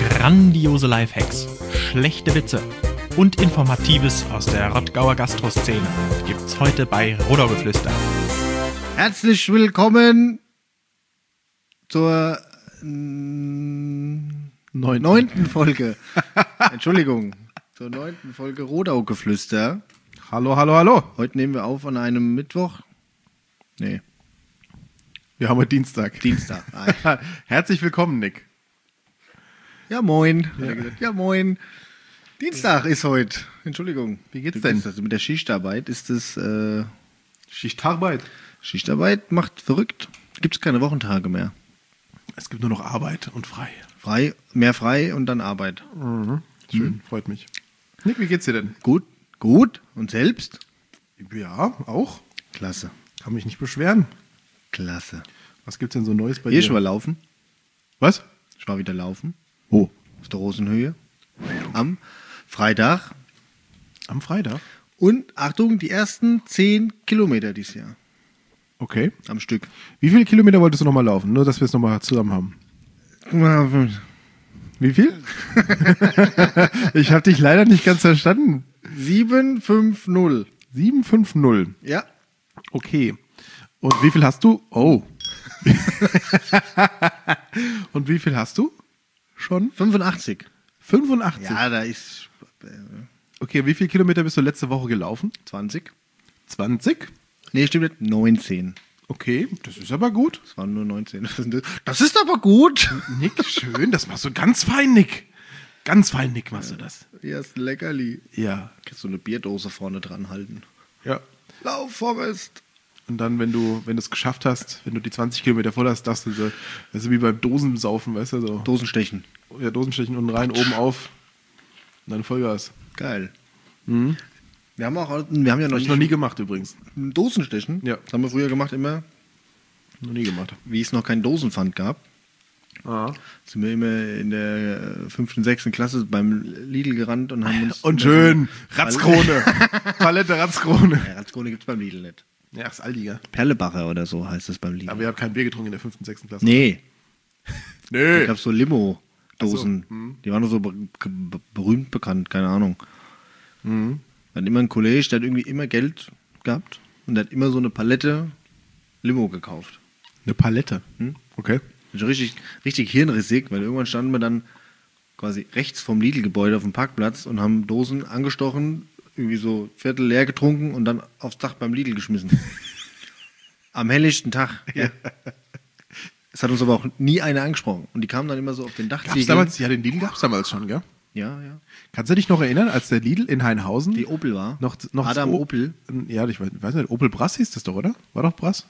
Grandiose Lifehacks, schlechte Witze und Informatives aus der Rottgauer Gastroszene gibt's heute bei Rodaugeflüster. Herzlich willkommen zur neunten Folge. Entschuldigung, zur 9. Folge Rodaugeflüster. Hallo. Heute nehmen wir auf an einem Mittwoch. Nee, Wir haben heute Dienstag. Herzlich willkommen, Nick. Ja, moin. Hat er gesagt. Ja, moin. Dienstag ist heute. Entschuldigung. Wie geht's denn? Also mit der Schichtarbeit ist es... Schichtarbeit. Schichtarbeit macht verrückt. Gibt's keine Wochentage mehr. Es gibt nur noch Arbeit und frei. Mehr frei und dann Arbeit. Schön, freut mich. Nick, wie geht's dir denn? Gut. Und selbst? Ja, auch. Klasse. Kann mich nicht beschweren. Klasse. Was gibt's denn so Neues bei Hier dir? schon mal laufen. Was? Ich war wieder laufen. Wo? Auf der Rosenhöhe. Am Freitag. Am Freitag. Und Achtung, die ersten 10 Kilometer dieses Jahr. Okay. Am Stück. Wie viele Kilometer wolltest du nochmal laufen? Nur, dass wir es nochmal zusammen haben. Wie viel? Ich habe dich leider nicht ganz verstanden. 750. 750. Ja. Okay. Und wie viel hast du? Oh. Und wie viel hast du? Schon? 85. 85. Ja, da ist Okay, wie viele Kilometer bist du letzte Woche gelaufen? 20. 20? Nee, stimmt nicht. 19. Okay, das ist aber gut. Es waren nur 19. Das ist aber gut. Nick, schön, das machst du ganz fein, Nick. Ganz fein, Nick, machst du das. Hier ist ein Leckerli. Ja. Kannst du eine Bierdose vorne dran halten. Ja. Lauf, Forrest. Und dann, wenn du es geschafft hast, wenn du die 20 Kilometer voll hast, darfst du so, das ist wie beim Dosensaufen, weißt du, so. Dosenstechen. Ja, Dosenstechen unten rein, oben auf. Und dann Vollgas. Geil. Wir haben ja Hab ich noch nie gemacht übrigens. Dosenstechen. Ja. Das haben wir früher gemacht, immer, Noch nie gemacht. wie es noch keinen Dosenpfand gab. Ah. Sind wir immer in der 5. und 6. Klasse beim Lidl gerannt und haben uns... Und schön, Ratzkrone. Palette Ratzkrone. Ja, Ratzkrone gibt es beim Lidl nicht. Ja, ist Aldi, ja. Perlebacher oder so heißt es beim Lidl. Aber ihr habt kein Bier getrunken in der 5. und 6. Klasse. Nee, Nee. da gab es so Limo-Dosen. Ach so, Die waren nur so berühmt bekannt, keine Ahnung. Wir hatten immer einen Kollege, der hat irgendwie immer Geld gehabt und der hat immer so eine Palette Limo gekauft. Eine Palette. Okay. Also richtig hirnrissig, weil irgendwann standen wir dann quasi rechts vom Lidl-Gebäude auf dem Parkplatz und haben Dosen angestochen, irgendwie so Viertel leer getrunken und dann aufs Dach beim Lidl geschmissen. Am helllichten Tag. Ja. Es hat uns aber auch nie einer angesprochen. Und die kamen dann immer so auf den Gab's Dachziegel. damals, ja, den Lidl gab es damals schon, gell? Ja. Kannst du dich noch erinnern, als der Lidl in Hainhausen Die Opel war. noch Adam das Opel. Ja, ich weiß nicht, Opel Brass hieß das doch, oder? War doch Brass?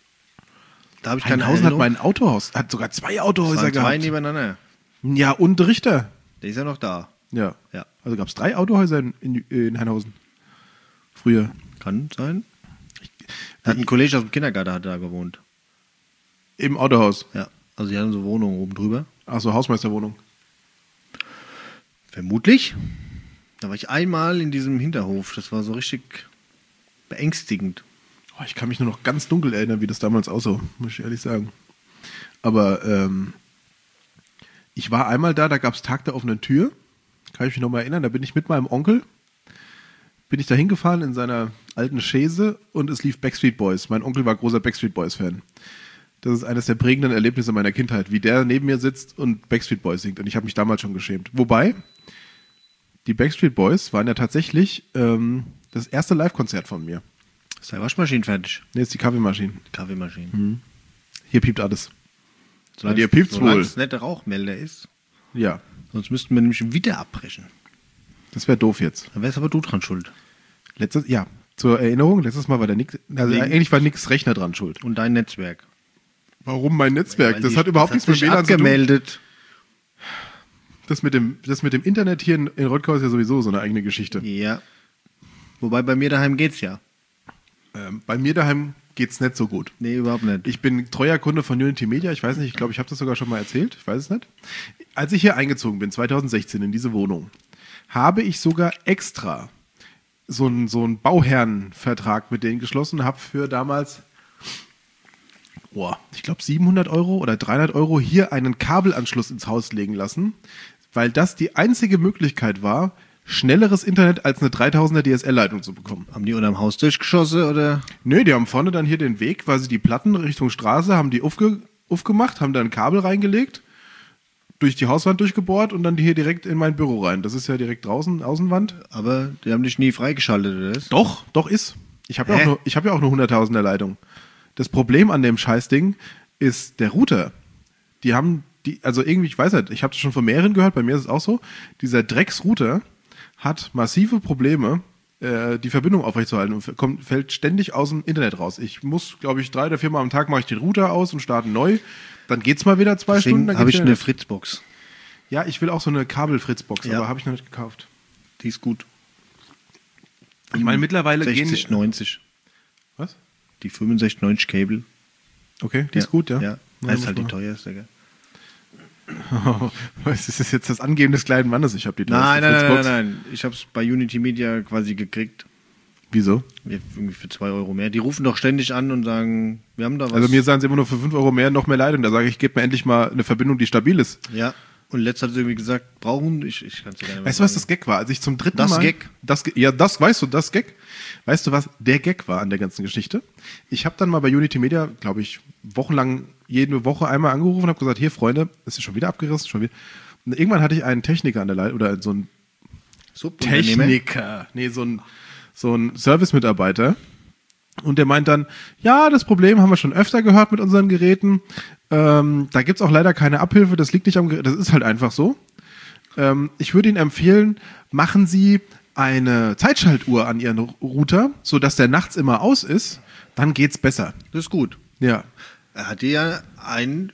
Da habe ich keine Hainhausen hat Erinnerung. mein Autohaus, hat sogar 2 Es Autohäuser waren 2 gehabt. nebeneinander. Ja, und Richter. Der ist ja noch da. Ja. Ja. Also gab es 3 Autohäuser in Hainhausen. Früher. Kann sein. Hat ein Kollege aus dem Kindergarten hat da gewohnt. Im Autohaus. Ja. Also die hatten so Wohnungen oben drüber. Achso, Hausmeisterwohnung. Vermutlich. Da war ich einmal in diesem Hinterhof. Das war so richtig beängstigend. Oh, ich kann mich nur noch ganz dunkel erinnern, wie das damals aussah, muss ich ehrlich sagen. Aber ich war einmal da gab es Tag der offenen Tür. Kann ich mich noch mal erinnern. Da bin ich mit meinem Onkel, bin ich da hingefahren in seiner alten Chaise und es lief Backstreet Boys. Mein Onkel war großer Backstreet Boys-Fan. Das ist eines der prägenden Erlebnisse meiner Kindheit, wie der neben mir sitzt und Backstreet Boys singt. Und ich habe mich damals schon geschämt. Wobei, die Backstreet Boys waren ja tatsächlich das erste Live-Konzert von mir. Ist die Waschmaschine fertig? Ne, ist die Kaffeemaschine. Kaffeemaschine. Hier piept alles. Solange Bei dir piept's wohl. es nicht der Rauchmelder ist. Ja, Sonst müssten wir nämlich wieder abbrechen. das wäre doof jetzt. Dann wärst aber du dran schuld. Zur Erinnerung, letztes Mal war der Nick, also Wegen- eigentlich war Nicks Rechner dran schuld. Und dein Netzwerk. Warum mein Netzwerk? Weil Das die- hat überhaupt nichts mit sich WLAN zu tun. abgemeldet. Das mit dem Internet hier in Rottgau ist ja sowieso so eine eigene Geschichte. Ja. Wobei bei mir daheim geht's ja. Bei mir daheim geht's nicht so gut. Nee, überhaupt nicht. Ich bin treuer Kunde von Unity Media. Ich weiß nicht, ich glaube, ich habe das sogar schon mal erzählt. Ich weiß es nicht. Als ich hier eingezogen bin, 2016 in diese Wohnung, habe ich sogar extra so einen Bauherrenvertrag mit denen geschlossen, habe für damals, ich glaube 700 € oder 300 € hier einen Kabelanschluss ins Haus legen lassen. weil das die einzige Möglichkeit war, schnelleres Internet als eine 3000er DSL-Leitung zu bekommen. Haben die unterm Haus durchgeschossen oder? Nö, die haben vorne dann hier den Weg, weil sie die Platten Richtung Straße haben die aufgemacht, haben da ein Kabel reingelegt, durch die Hauswand durchgebohrt und dann hier direkt in mein Büro rein. Das ist ja direkt draußen, Außenwand. Aber die haben dich nie freigeschaltet, oder? Doch ist. Ich habe ja auch eine 100.000er Leitung. Das Problem an dem Scheißding ist der Router. Also irgendwie, ich weiß nicht, ich habe das schon von mehreren gehört, bei mir ist es auch so, dieser Drecksrouter hat massive Probleme, die Verbindung aufrechtzuerhalten und fällt ständig aus dem Internet raus. Ich muss, glaube ich, 3 oder 4 Mal am Tag mache ich den Router aus und starte neu. Dann geht's mal wieder 2 Stunden. Deswegen habe ich eine Fritzbox. Ja, ich will auch so eine Kabel-Fritzbox, Ja. aber habe ich noch nicht gekauft. Die ist gut. Ich meine, mittlerweile 6090. Was? Die 6590 Cable. Okay, die ist gut, ja? Ja, das ist halt die teuerste, gell? Was ist das jetzt das Angeben des kleinen Mannes? Ich habe die teuerste Nein. Fritzbox. Ich habe es bei Unity Media quasi gekriegt. Wieso? Ja, irgendwie für 2 Euro mehr. Die rufen doch ständig an und sagen, wir haben da was. Also mir sagen sie immer nur für 5 Euro mehr noch mehr Leitung. Da sage ich, gib mir endlich mal eine Verbindung, die stabil ist. Ja, und letztes hat sie irgendwie gesagt, brauchen, ich kann es dir gerne Weißt du, was das Gag war? Als ich zum dritten Das Mal... Gag? Das Gag. Weißt du, was der Gag war an der ganzen Geschichte? Ich habe dann mal bei Unity Media, glaube ich, wochenlang jede Woche einmal angerufen und habe gesagt, hier Freunde, es ist schon wieder abgerissen, schon wieder. Und irgendwann hatte ich einen Techniker an der Leitung, oder so ein Techniker, nee, so ein Service-Mitarbeiter. Und der meint dann, ja, das Problem haben wir schon öfter gehört mit unseren Geräten. Da gibt's auch leider keine Abhilfe, das liegt nicht am Gerät, das ist halt einfach so. Ich würde Ihnen empfehlen, machen Sie eine Zeitschaltuhr an Ihren Router, sodass der nachts immer aus ist, dann geht's besser. Das ist gut. Ja. Er hat dir ja einen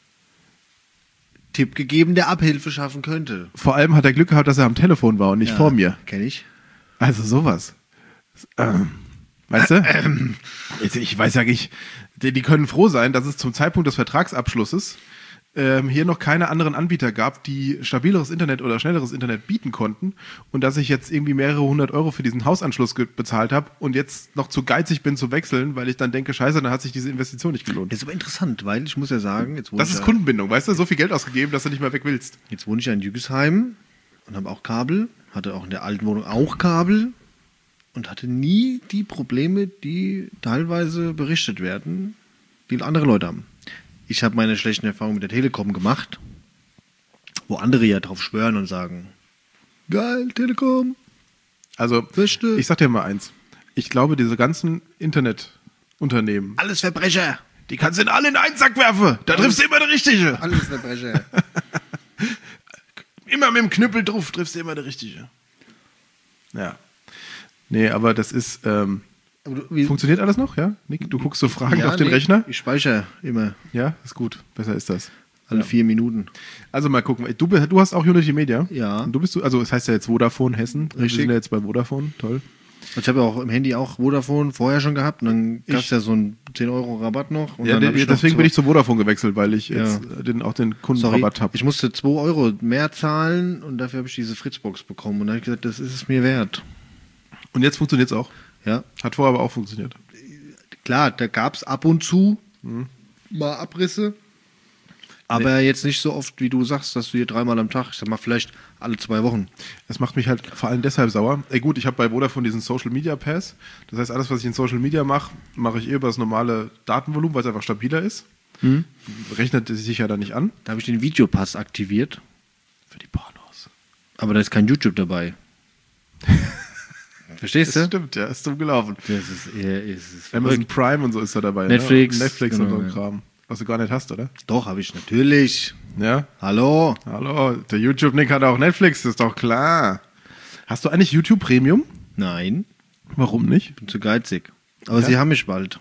Tipp gegeben, der Abhilfe schaffen könnte. Vor allem hat er Glück gehabt, dass er am Telefon war und nicht vor mir. Kenn ich. Also sowas. Weißt du? Ich weiß ja nicht, die können froh sein, dass es zum Zeitpunkt des Vertragsabschlusses hier noch keine anderen Anbieter gab, die stabileres Internet oder schnelleres Internet bieten konnten und dass ich jetzt irgendwie mehrere 100 Euro für diesen Hausanschluss bezahlt habe und jetzt noch zu geizig bin zu wechseln, weil ich dann denke, scheiße, dann hat sich diese Investition nicht gelohnt. Das ist aber interessant, weil ich muss ja sagen, Das ist Kundenbindung, weißt du? So viel Geld ausgegeben, dass du nicht mehr weg willst. Jetzt wohne ich ja in Jügesheim und habe auch Kabel, hatte auch in der alten Wohnung auch Kabel und hatte nie die Probleme, die teilweise berichtet werden, die andere Leute haben. Ich habe meine schlechten Erfahrungen mit der Telekom gemacht, wo andere ja drauf schwören und sagen, geil, Telekom. Also, Beste. ich sag dir mal eins. Ich glaube, diese ganzen Internetunternehmen, Alles Verbrecher. die kannst du in alle in einen Sack werfen. Da triffst du immer der Richtige. Alles Verbrecher. Immer mit dem Knüppel drauf triffst du immer der Richtige. Ja. Nee, aber das ist, funktioniert alles noch, ja? Nick, du guckst so fragend auf den Rechner? Ich speichere immer. Ja, ist gut. Besser ist das. Alle 4 Minuten. Also mal gucken. Du hast auch Unity Media? Ja. Und also es heißt ja jetzt Vodafone Hessen. Wir sind ja jetzt bei Vodafone. Toll. Ich habe ja auch im Handy auch Vodafone vorher schon gehabt und dann gab es ja so einen 10 Euro Rabatt noch. Und Ja, dann hab ich deswegen noch bin ich zu Vodafone gewechselt, weil ich Ja. jetzt auch den Kundenrabatt habe. Ich musste 2 Euro mehr zahlen und dafür habe ich diese Fritzbox bekommen. Und dann habe ich gesagt, das ist es mir wert. Und jetzt funktioniert es auch. Ja. Hat vorher aber auch funktioniert. Klar, da gab es ab und zu mal Abrisse. Aber jetzt nicht so oft, wie du sagst, dass du hier 3-mal am Tag, ich sag mal vielleicht alle 2 Wochen. Das macht mich halt vor allem deshalb sauer. Gut, ich habe bei Vodafone diesen Social Media Pass. Das heißt, alles, was ich in Social Media mache, mache ich über das normale Datenvolumen, weil es einfach stabiler ist. Rechnet es sich ja dann nicht an. Da habe ich den Videopass aktiviert. Für die Pornos. Aber da ist kein YouTube dabei. Verstehst Das du? stimmt, ja, ist dumm gelaufen. Das ist Amazon Prime und so ist da dabei. Netflix. Ne? Netflix Genau, und so ein ja. Kram. Was du gar nicht hast, oder? Doch, habe ich natürlich. Ja. Hallo. Hallo, der YouTube-Nick hat auch Netflix, ist doch klar. Hast du eigentlich YouTube Premium? Nein, Warum nicht? bin zu geizig. Aber Ja? sie haben mich bald.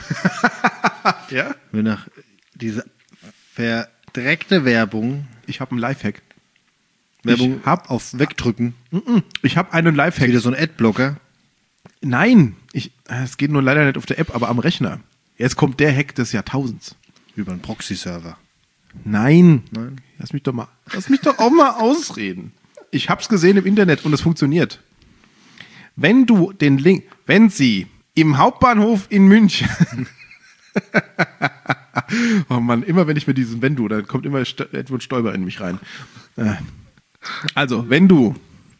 Ja? Wenn nach dieser verdreckte Werbung, Ich habe einen Lifehack. Werbung Ich hab- auf Wegdrücken, Ich habe einen Lifehack. wieder so ein Adblocker. Nein, es geht nur leider nicht auf der App, aber am Rechner. Jetzt kommt der Hack des Jahrtausends. Über einen Proxy-Server. Nein. Nein. Lass mich doch auch mal ausreden. Ich hab's gesehen im Internet und es funktioniert. Wenn Sie im Hauptbahnhof in München oh Mann, immer wenn ich mit diesem dann kommt immer Edward Stoiber in mich rein. Also, wenn du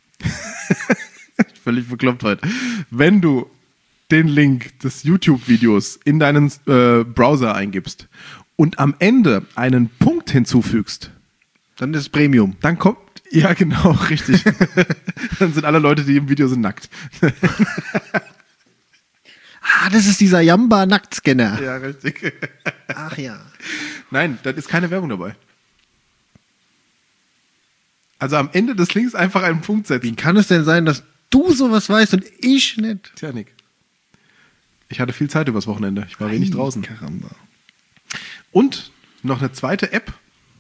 völlig bekloppt heute, wenn du den Link des YouTube-Videos in deinen Browser eingibst und am Ende einen Punkt hinzufügst, Dann ist es Premium. dann kommt, ja genau, richtig, dann sind alle Leute, die im Video sind, nackt. Das ist dieser Jamba-Nacktscanner. Ja, richtig. Ach ja. Nein, da ist keine Werbung dabei. Also am Ende des Links einfach einen Punkt Wie setzen. kann es denn sein, dass du sowas weißt und ich nicht? Tja, Nick. Ich hatte viel Zeit übers Wochenende. Ich war wenig draußen. Karamba. Und noch eine zweite App,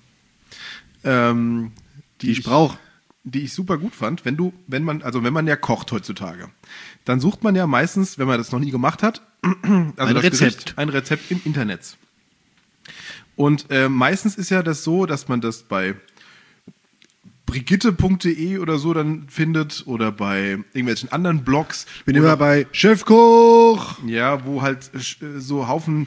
Die ich brauche. die ich super gut fand. Wenn man ja kocht heutzutage, dann sucht man ja meistens, wenn man das noch nie gemacht hat, Ein Rezept. Ein Rezept im Internet. Und meistens ist ja das so, dass man das bei brigitte.de oder so dann findet oder bei irgendwelchen anderen Blogs. Bin immer bei Chefkoch. Ja, wo halt so Haufen,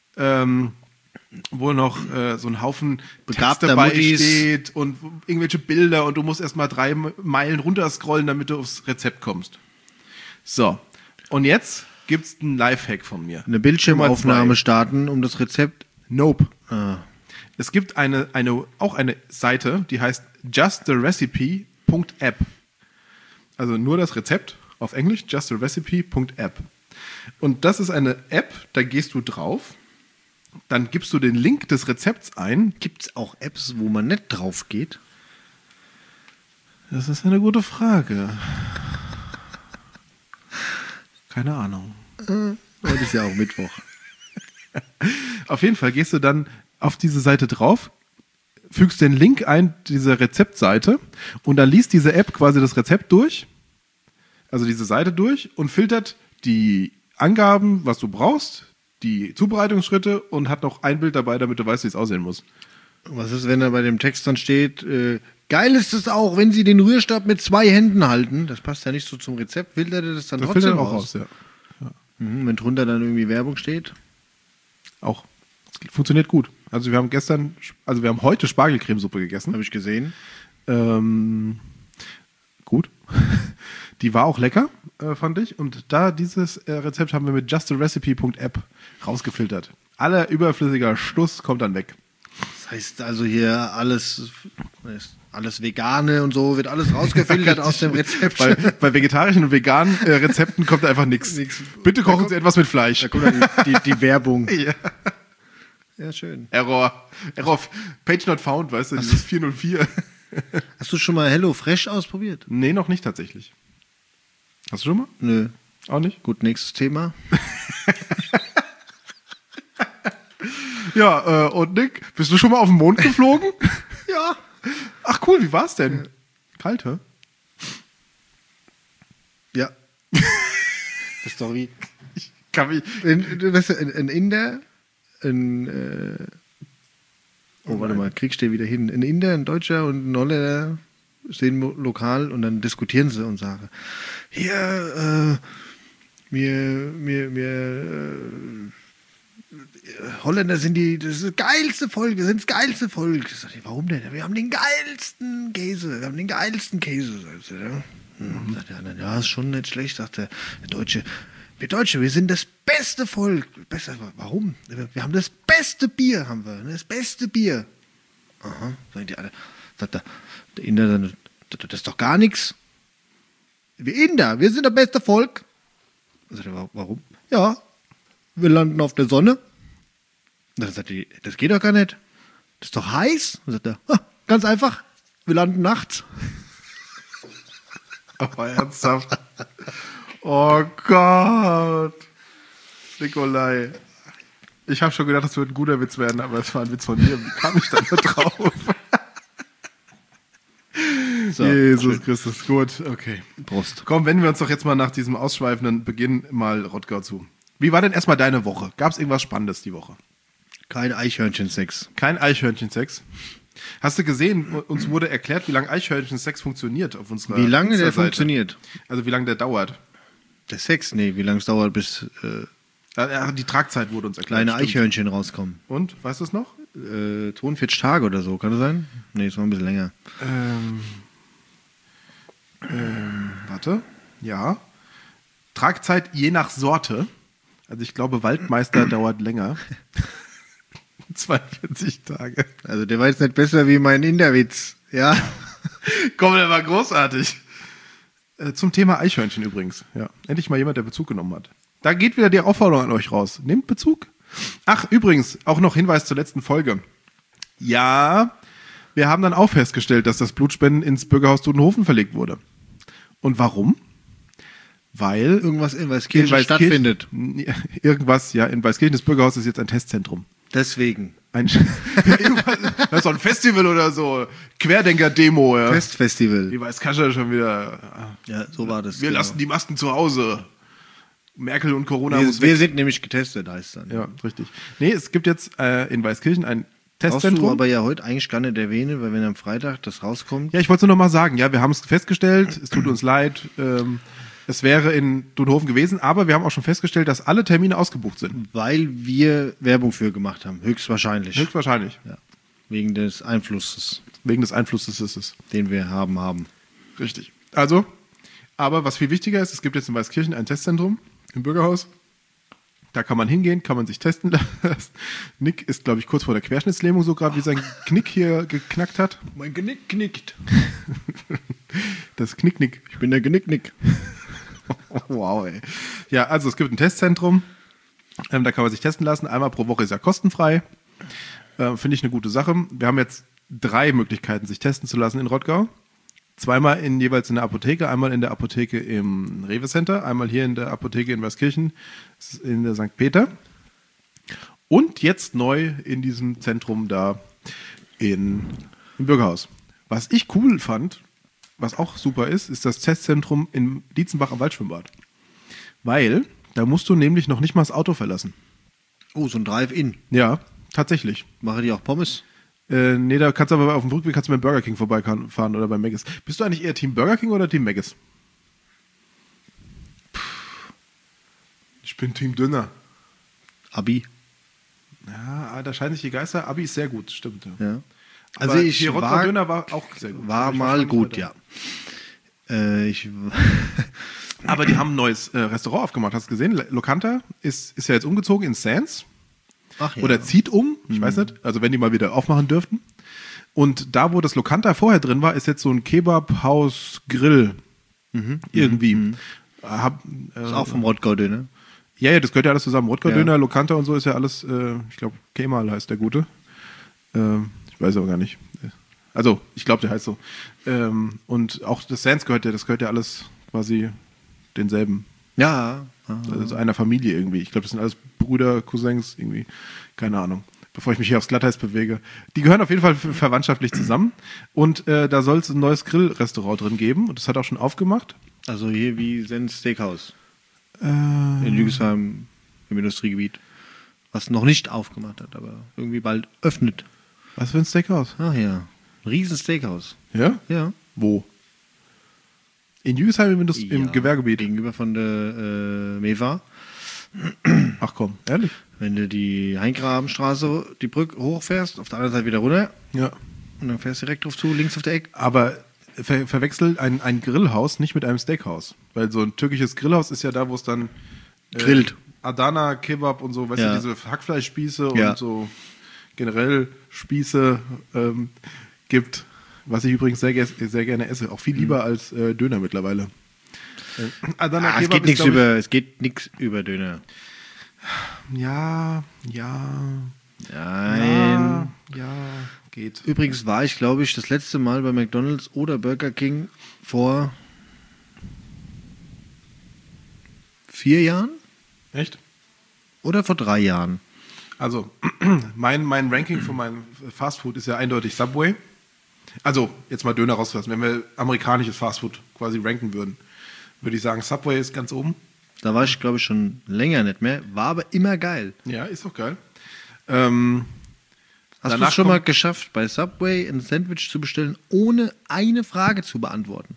wo noch so ein Haufen Begabter Text dabei Muttis. steht und irgendwelche Bilder und du musst erstmal 3 Meilen runterscrollen, damit du aufs Rezept kommst. So, und jetzt gibt's einen Lifehack von mir. Eine Bildschirmaufnahme Nummer 2. starten, um das Rezept. Nope. Ah. Es gibt auch eine Seite, die heißt justtheRecipe.app. Also nur das Rezept auf Englisch, justtheRecipe.app. Und das ist eine App, da gehst du drauf, dann gibst du den Link des Rezepts ein. Gibt es auch Apps, wo man nicht drauf geht? Das ist eine gute Frage. Keine Ahnung. Heute ist ja auch Mittwoch. Auf jeden Fall gehst du dann auf diese Seite drauf, fügst den Link ein, diese Rezeptseite, und dann liest diese App quasi das Rezept durch, also diese Seite durch, und filtert die Angaben, was du brauchst, die Zubereitungsschritte, und hat noch ein Bild dabei, damit du weißt, wie es aussehen muss. Was ist, wenn da bei dem Text dann steht, geil ist es auch, wenn Sie den Rührstab mit 2 Händen halten. Das passt ja nicht so zum Rezept. Filtert er das dann Das trotzdem filtert auch raus? raus, ja. Wenn drunter dann irgendwie Werbung steht. Auch. Das funktioniert gut. Also wir haben heute Spargelcremesuppe gegessen. Habe ich gesehen. Gut. Die war auch lecker, fand ich. Und dieses Rezept haben wir mit justtheRecipe.app rausgefiltert. Aller überflüssiger Stuss kommt dann weg. Das heißt also hier alles Vegane und so, wird alles rausgefiltert aus dem Rezept. Bei vegetarischen und veganen Rezepten kommt einfach nichts. Bitte kochen Sie etwas mit Fleisch. Da kommt dann die Werbung. Ja. Ja, schön. Error. Page not found, weißt du, dieses 404. Hast du schon mal HelloFresh ausprobiert? Nee, noch nicht tatsächlich. Hast du schon mal? Nö. Auch nicht? Gut, nächstes Thema. Ja, und Nick, bist du schon mal auf den Mond geflogen? Ja. Ach cool, wie war's denn? Kalt, hä? Ja. Das ist doch wie. Ein Inder, warte mal, kriegst du wieder hin. Ein Inder, ein Deutscher und ein Holländer stehen lokal und dann diskutieren sie und sagen, hier, Holländer sind das ist das geilste Volk, wir sind das geilste Volk. Ich sag, warum denn? Wir haben den geilsten Käse, Sagt er, ja. Sagt der andere, ja, ist schon nicht schlecht, sagt der Deutsche. Wir Deutsche, wir sind das beste Volk. Warum? Wir haben das beste Bier, das beste Bier. Aha, sagen die alle. Sagt der Inder dann, das ist doch gar nichts. Wir Inder, wir sind das beste Volk. Sagt er, warum? Ja, wir landen auf der Sonne. Dann sagt er, das geht doch gar nicht. Das ist doch heiß. Dann sagt er, ganz einfach, wir landen nachts. Aber ernsthaft? Oh Gott. Nikolai. Ich habe schon gedacht, das wird ein guter Witz werden, aber es war ein Witz von mir. Wie kam ich da nur drauf? So, Jesus schön. Christus, gut, okay. Prost. Komm, wenden wir uns doch jetzt mal nach diesem ausschweifenden Beginn mal Rottgau zu. Wie war denn erstmal deine Woche? Gab es irgendwas Spannendes die Woche? Kein Eichhörnchensex. Kein Eichhörnchensex? Hast du gesehen, uns wurde erklärt, wie lange Eichhörnchensex funktioniert auf unserer Wie lange der Insta-Seite? funktioniert? Also wie lange der dauert? Der Sex? Nee, wie lange es dauert, bis Die Tragzeit wurde uns erklärt. kleine stimmt. Eichhörnchen rauskommen. Und, weißt du es noch? 42 Tage oder so, kann das sein? Nee, es war ein bisschen länger. Warte. Ja. Tragzeit je nach Sorte. Also ich glaube, Waldmeister dauert länger. 42 Tage. Also der war jetzt nicht besser wie mein Inderwitz. Ja. Komm, der war großartig. Zum Thema Eichhörnchen übrigens. Ja. Endlich mal jemand, der Bezug genommen hat. Da geht wieder die Aufforderung an euch raus. Nehmt Bezug. Ach, übrigens, auch noch Hinweis zur letzten Folge. Ja, wir haben dann auch festgestellt, dass das Blutspenden ins Bürgerhaus Dudenhofen verlegt wurde. Und warum? Weil Irgendwas in Weißkirchen stattfindet. Irgendwas, ja, in Weißkirchen, das Bürgerhaus ist jetzt ein Testzentrum. Deswegen. Das ist so ein Festival oder so. Querdenker-Demo. Ja. Festfestival. Die Weißkasche schon wieder. Ja, so war das. Wir lassen die Masken zu Hause. Merkel und Corona muss Wir weg. sind nämlich getestet, heißt dann. Ja, richtig. Nee, es gibt jetzt in Weißkirchen ein Brauchst du Testzentrum. aber ja heute eigentlich gar nicht erwähnen, weil wenn am Freitag das rauskommt. Ja, ich wollte es nur noch mal sagen. Ja, wir haben es festgestellt. Es tut uns leid. Es wäre in Dudenhofen gewesen, aber wir haben auch schon festgestellt, dass alle Termine ausgebucht sind. Weil wir Werbung für gemacht haben, höchstwahrscheinlich. Höchstwahrscheinlich. Ja. Wegen des Einflusses, Wegen des Einflusses ist es. den wir haben. Richtig. Also, aber was viel wichtiger ist, es gibt jetzt in Weißkirchen ein Testzentrum im Bürgerhaus. Da kann man hingehen, kann man sich testen lassen. Nick ist, glaube ich, kurz vor der Querschnittslähmung so gerade, wie sein Knick hier geknackt hat. Mein Genick knickt. Das Knicknick. Ich bin der Genicknick. Wow, ey. Ja, also es gibt ein Testzentrum. Da kann man sich testen lassen. Einmal pro Woche ist ja kostenfrei. Finde ich eine gute Sache. Wir haben jetzt 3 Möglichkeiten, sich testen zu lassen in Rottgau. Zweimal jeweils in der Apotheke. Einmal in der Apotheke im Rewe Center. Einmal hier in der Apotheke in Weißkirchen. Das ist in der St. Peter. Und jetzt neu in diesem Zentrum da im Bürgerhaus. Was ich cool fand, was auch super ist das Testzentrum in Dietzenbach am Waldschwimmbad. Weil da musst du nämlich noch nicht mal das Auto verlassen. Oh, so ein Drive-In. Ja, tatsächlich. Mache die auch Pommes? Nee, da kannst du aber auf dem Rückweg kannst du beim Burger King vorbeifahren oder beim Mc's. Bist du eigentlich eher Team Burger King oder Team Mc's? Ich bin Team Döner. Abi. Ja, da scheinen sich die Geister. Abi ist sehr gut, stimmt. Ja. Ja. Aber Also ich hier Rottgau Döner war auch sehr gut. War Aber ich mal schon gut, weiter. ja. Aber die haben ein neues Restaurant aufgemacht. Hast du gesehen? Locanta ist ja jetzt umgezogen in Sands. Ach ja. Oder zieht um. Ich weiß nicht. Also wenn die mal wieder aufmachen dürften. Und da, wo das Locanta vorher drin war, ist jetzt so ein Kebab-Haus-Grill. Irgendwie. Ist auch vom Rottgau-Döner. Ja, das gehört ja alles zusammen. Rottgau-Döner, Ja. Locanta und so ist ja alles, ich glaube, Kemal heißt der Gute. Ich weiß aber gar nicht. Also, ich glaube, der heißt so. Und auch das Sands gehört ja alles quasi denselben. Ja. Also einer Familie irgendwie. Ich glaube, das sind alles Brüder, Cousins, irgendwie. Keine Ahnung. Bevor ich mich hier aufs Glatteis bewege. Die gehören auf jeden Fall verwandtschaftlich zusammen. Und da soll es ein neues Grillrestaurant drin geben. Und das hat auch schon aufgemacht. Also hier wie Sens Steakhouse. In Jügesheim im Industriegebiet. Was noch nicht aufgemacht hat, aber irgendwie bald öffnet. Was für ein Steakhouse? Ach ja. Riesen Steakhouse. Ja? Ja. Wo? In Jügesheim im Ja, Gewerbegebiet. Gegenüber von der Meva. Ach komm, ehrlich? Wenn du die Heingrabenstraße, die Brücke hochfährst, auf der anderen Seite wieder runter Ja. und dann fährst du direkt drauf zu, links auf der Ecke. Aber verwechselt ein Grillhaus nicht mit einem Steakhouse. Weil so ein türkisches Grillhaus ist ja da, wo es dann Grillt. Adana, Kebab und so, weißt Ja. du, diese Hackfleischspieße Ja. und so generell Spieße gibt. Was ich übrigens sehr gerne esse. Auch viel lieber als Döner mittlerweile. Adana Es Kebab geht ist, glaub es geht nichts über Döner. ich, ja, Nein. geht. Übrigens war ich, glaube ich, das letzte Mal bei McDonald's oder Burger King vor 4 Jahren Echt? oder vor 3 Jahren. Also, mein Ranking von meinem Fastfood ist ja eindeutig Subway. Also, jetzt mal Döner rauslassen. Wenn wir amerikanisches Fastfood quasi ranken würden, würde ich sagen, Subway ist ganz oben. Da war ich, glaube ich, schon länger nicht mehr. War aber immer geil. Ja, ist auch geil. Hast du Danach es schon mal kommt- geschafft, bei Subway ein Sandwich zu bestellen, ohne eine Frage zu beantworten?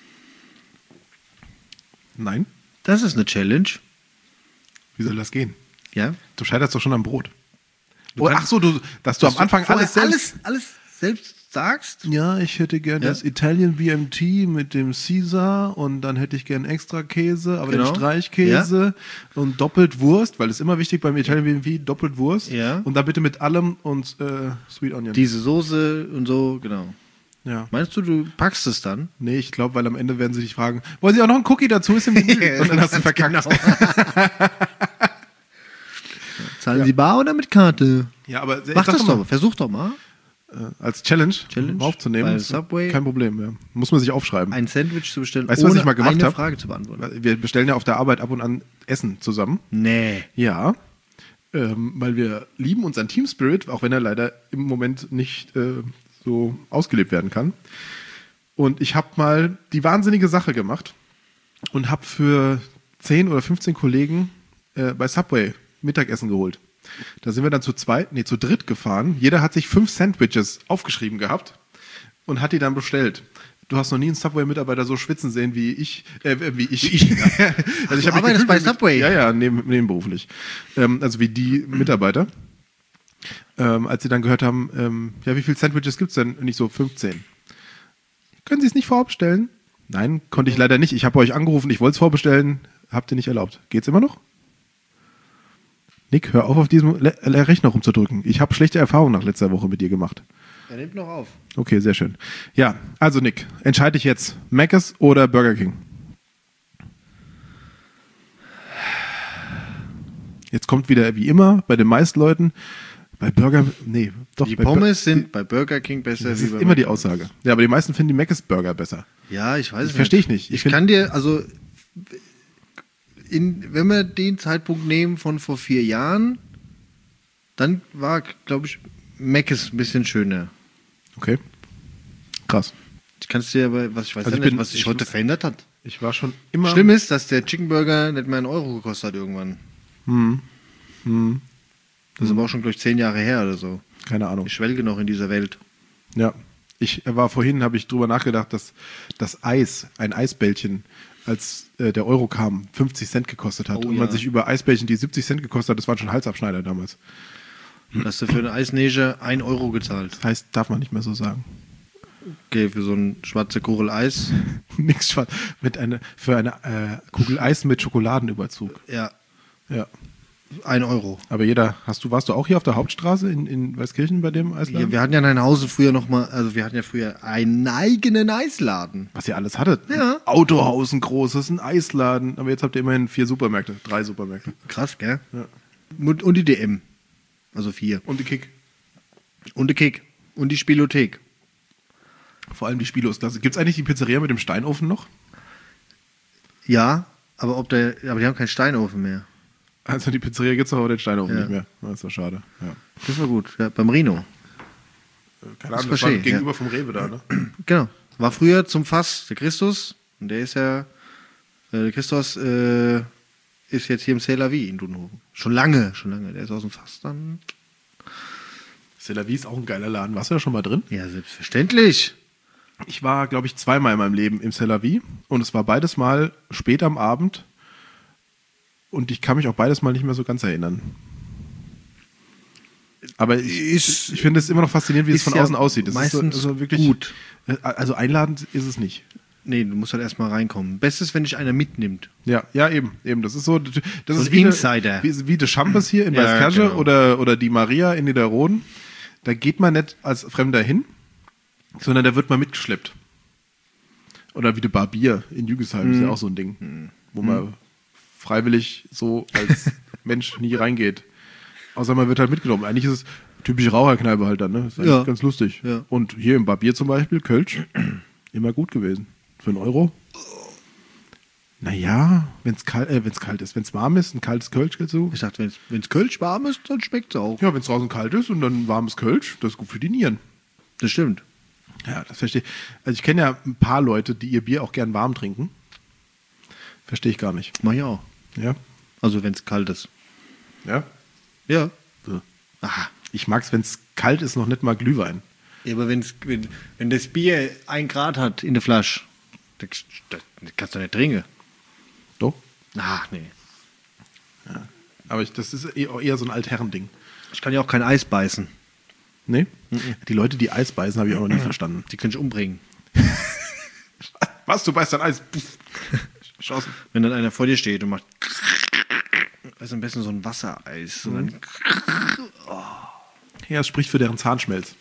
Nein. Das ist eine Challenge. Wie soll das gehen? Ja. Du scheiterst doch schon am Brot. Du kannst- Ach so, dass du am Anfang vorher alles selbst... alles selbst sagst? Ja, ich hätte gern Ja? das Italian BMT mit dem Caesar und dann hätte ich gern extra Käse, aber Genau. den Streichkäse und doppelt Wurst, weil es immer wichtig beim Italian BMT, doppelt Wurst. Ja. Und dann bitte mit allem und Sweet Onion. Diese Soße und so, genau. Ja. Meinst du packst es dann? Nee, ich glaube, weil am Ende werden sie dich fragen, wollen Sie auch noch einen Cookie dazu? Ist im Menü. Und dann hast du verkackt. Zahlen Sie bar oder mit Karte? Ja, aber Mach sag das mal, doch, versuch doch mal. als Challenge aufzunehmen. bei Subway. Kein Problem, ja. Muss man sich aufschreiben. Ein Sandwich zu bestellen, Weißt du, was ohne ich mal gemacht eine hab? Frage zu beantworten. Wir bestellen ja auf der Arbeit ab und an Essen zusammen. Nee. Ja, weil wir lieben unseren Team Spirit, auch wenn er leider im Moment nicht so ausgelebt werden kann. Und ich habe mal die wahnsinnige Sache gemacht und habe für 10 oder 15 Kollegen bei Subway Mittagessen geholt. Da sind wir dann zu dritt gefahren. Jeder hat sich 5 Sandwiches aufgeschrieben gehabt und hat die dann bestellt. Du hast noch nie einen Subway-Mitarbeiter so schwitzen sehen wie ich. Also du arbeitest bei Subway? Ja, nebenberuflich. Also wie die Mitarbeiter. Als sie dann gehört haben, ja, wie viele Sandwiches gibt es denn? Und ich so, 15. Können Sie es nicht vorbestellen? Nein, konnte ich leider nicht. Ich habe euch angerufen, ich wollte es vorbestellen. Habt ihr nicht erlaubt. Geht's immer noch? Nick, hör auf diesem Rechner rumzudrücken. Ich habe schlechte Erfahrungen nach letzter Woche mit dir gemacht. Er nimmt noch auf. Okay, sehr schön. Ja, also Nick, entscheide dich jetzt. Mc's oder Burger King? Jetzt kommt wieder, wie immer, bei den meisten Leuten, bei Burger, nee, doch. Die bei Pommes sind bei Burger King besser Das wie ist bei immer die McDonald's. Aussage. Ja, aber die meisten finden die Mc's Burger besser. Ja, ich weiß es Verstehe ich nicht. Ich find- kann dir, also, wenn wir den Zeitpunkt nehmen von vor 4 Jahren, dann war, glaube ich, Mc's ein bisschen schöner. Okay. Krass. Ich kann es dir aber, was ich weiß Also ja ich nicht, bin- was sich ich- heute verändert hat. Ich war schon immer. Schlimm ist, dass der Chicken Burger nicht mehr 1 Euro gekostet hat irgendwann. Das ist aber auch schon, glaube ich, 10 Jahre her oder so. Keine Ahnung. Ich schwelge noch in dieser Welt. Ja. Habe ich drüber nachgedacht, dass das Eis, ein Eisbällchen, als der Euro kam, 50 Cent gekostet hat. Oh, und man ja. sich über Eisbällchen, die 70 Cent gekostet hat, das waren schon Halsabschneider damals. Hast du für eine Eisneger 1 Euro gezahlt? Das heißt, darf man nicht mehr so sagen. Okay, für so ein schwarze Kugel Eis. Nichts schwarz. Für eine Kugel Eis mit Schokoladenüberzug. Ja, Ja. 1 Euro. Aber warst du auch hier auf der Hauptstraße in Weißkirchen bei dem Eisladen? Ja, wir hatten ja in einem Hause früher nochmal, also wir hatten ja früher einen eigenen Eisladen. Was ihr alles hattet. Ja. Ein Autohaus, ein großes, ein Eisladen. Aber jetzt habt ihr immerhin 3 Supermärkte. Krass, gell? Ja. Und die DM. Also 4. Und die Kick. Und die Kick. Und die Spielothek. Vor allem die Spielos. Gibt es eigentlich die Pizzeria mit dem Steinofen noch? Ja, aber die haben keinen Steinofen mehr. Also die Pizzeria gibt es aber den Steinofen Ja. nicht mehr. Das ist doch schade. Ja. Das war gut. Ja, beim Rino. Keine Ahnung, Das das war verstehe, gegenüber ja. vom Rewe da, ne? Genau. War früher zum Fass der Christus. Und der ist ja, der Christus ist jetzt hier im C'est la Vie in Dudenhofen. Schon lange. Der ist aus dem Fass dann. C'est la Vie ist auch ein geiler Laden. Warst du da schon mal drin? Ja, selbstverständlich. Ich war, glaube ich, 2-mal in meinem Leben im C'est la Vie. Und es war beides Mal spät am Abend. Und ich kann mich auch beides Mal nicht mehr so ganz erinnern. Aber ich finde es immer noch faszinierend, wie es ist von ja außen aussieht. Das meistens ist so wirklich gut. Also einladend ist es nicht. Nee, du musst halt erstmal reinkommen. Bestes, wenn dich einer mitnimmt. Ja, eben. Das ist so. Das So ist ein wie Insider. Wie de Champes hier in Ja, Weißkirche genau. oder die Maria in Niederroden. Da geht man nicht als Fremder hin, sondern da wird man mitgeschleppt. Oder wie de Barbier in Jügesheim ist ja auch so ein Ding, wo man freiwillig so als Mensch nie reingeht. Außer man wird halt mitgenommen. Eigentlich ist es typische Raucherkneipe halt dann, ne? Ist eigentlich Ja. ganz lustig. Ja. Und hier im Barbier zum Beispiel, Kölsch, immer gut gewesen. Für 1 Euro. Naja, wenn's kalt ist. Wenn es warm ist, ein kaltes Kölsch dazu. Ich dachte, wenn's Kölsch warm ist, dann schmeckt's auch. Ja, wenn es draußen kalt ist und dann warmes Kölsch, das ist gut für die Nieren. Das stimmt. Ja, das verstehe ich. Also ich kenne ja ein paar Leute, die ihr Bier auch gern warm trinken. Verstehe ich gar nicht. Mach ich auch. Ja? Also wenn's kalt ist. Ja? Ja. So. Aha. Ich mag es, wenn es kalt ist, noch nicht mal Glühwein. Ja, aber wenn das Bier 1 Grad hat in der Flasche, das kannst du nicht trinken. Doch? Ach, nee. Aber das ist eher so ein Altherrending. Ich kann ja auch kein Eis beißen. Nee? Die Leute, die Eis beißen, habe ich auch noch nie verstanden. Die können ich umbringen. Was, du beißt dein Eis? Puff. Schossen. Wenn dann einer vor dir steht und macht also am besten so ein Wassereis. Und dann Ja, es spricht für deren Zahnschmelz.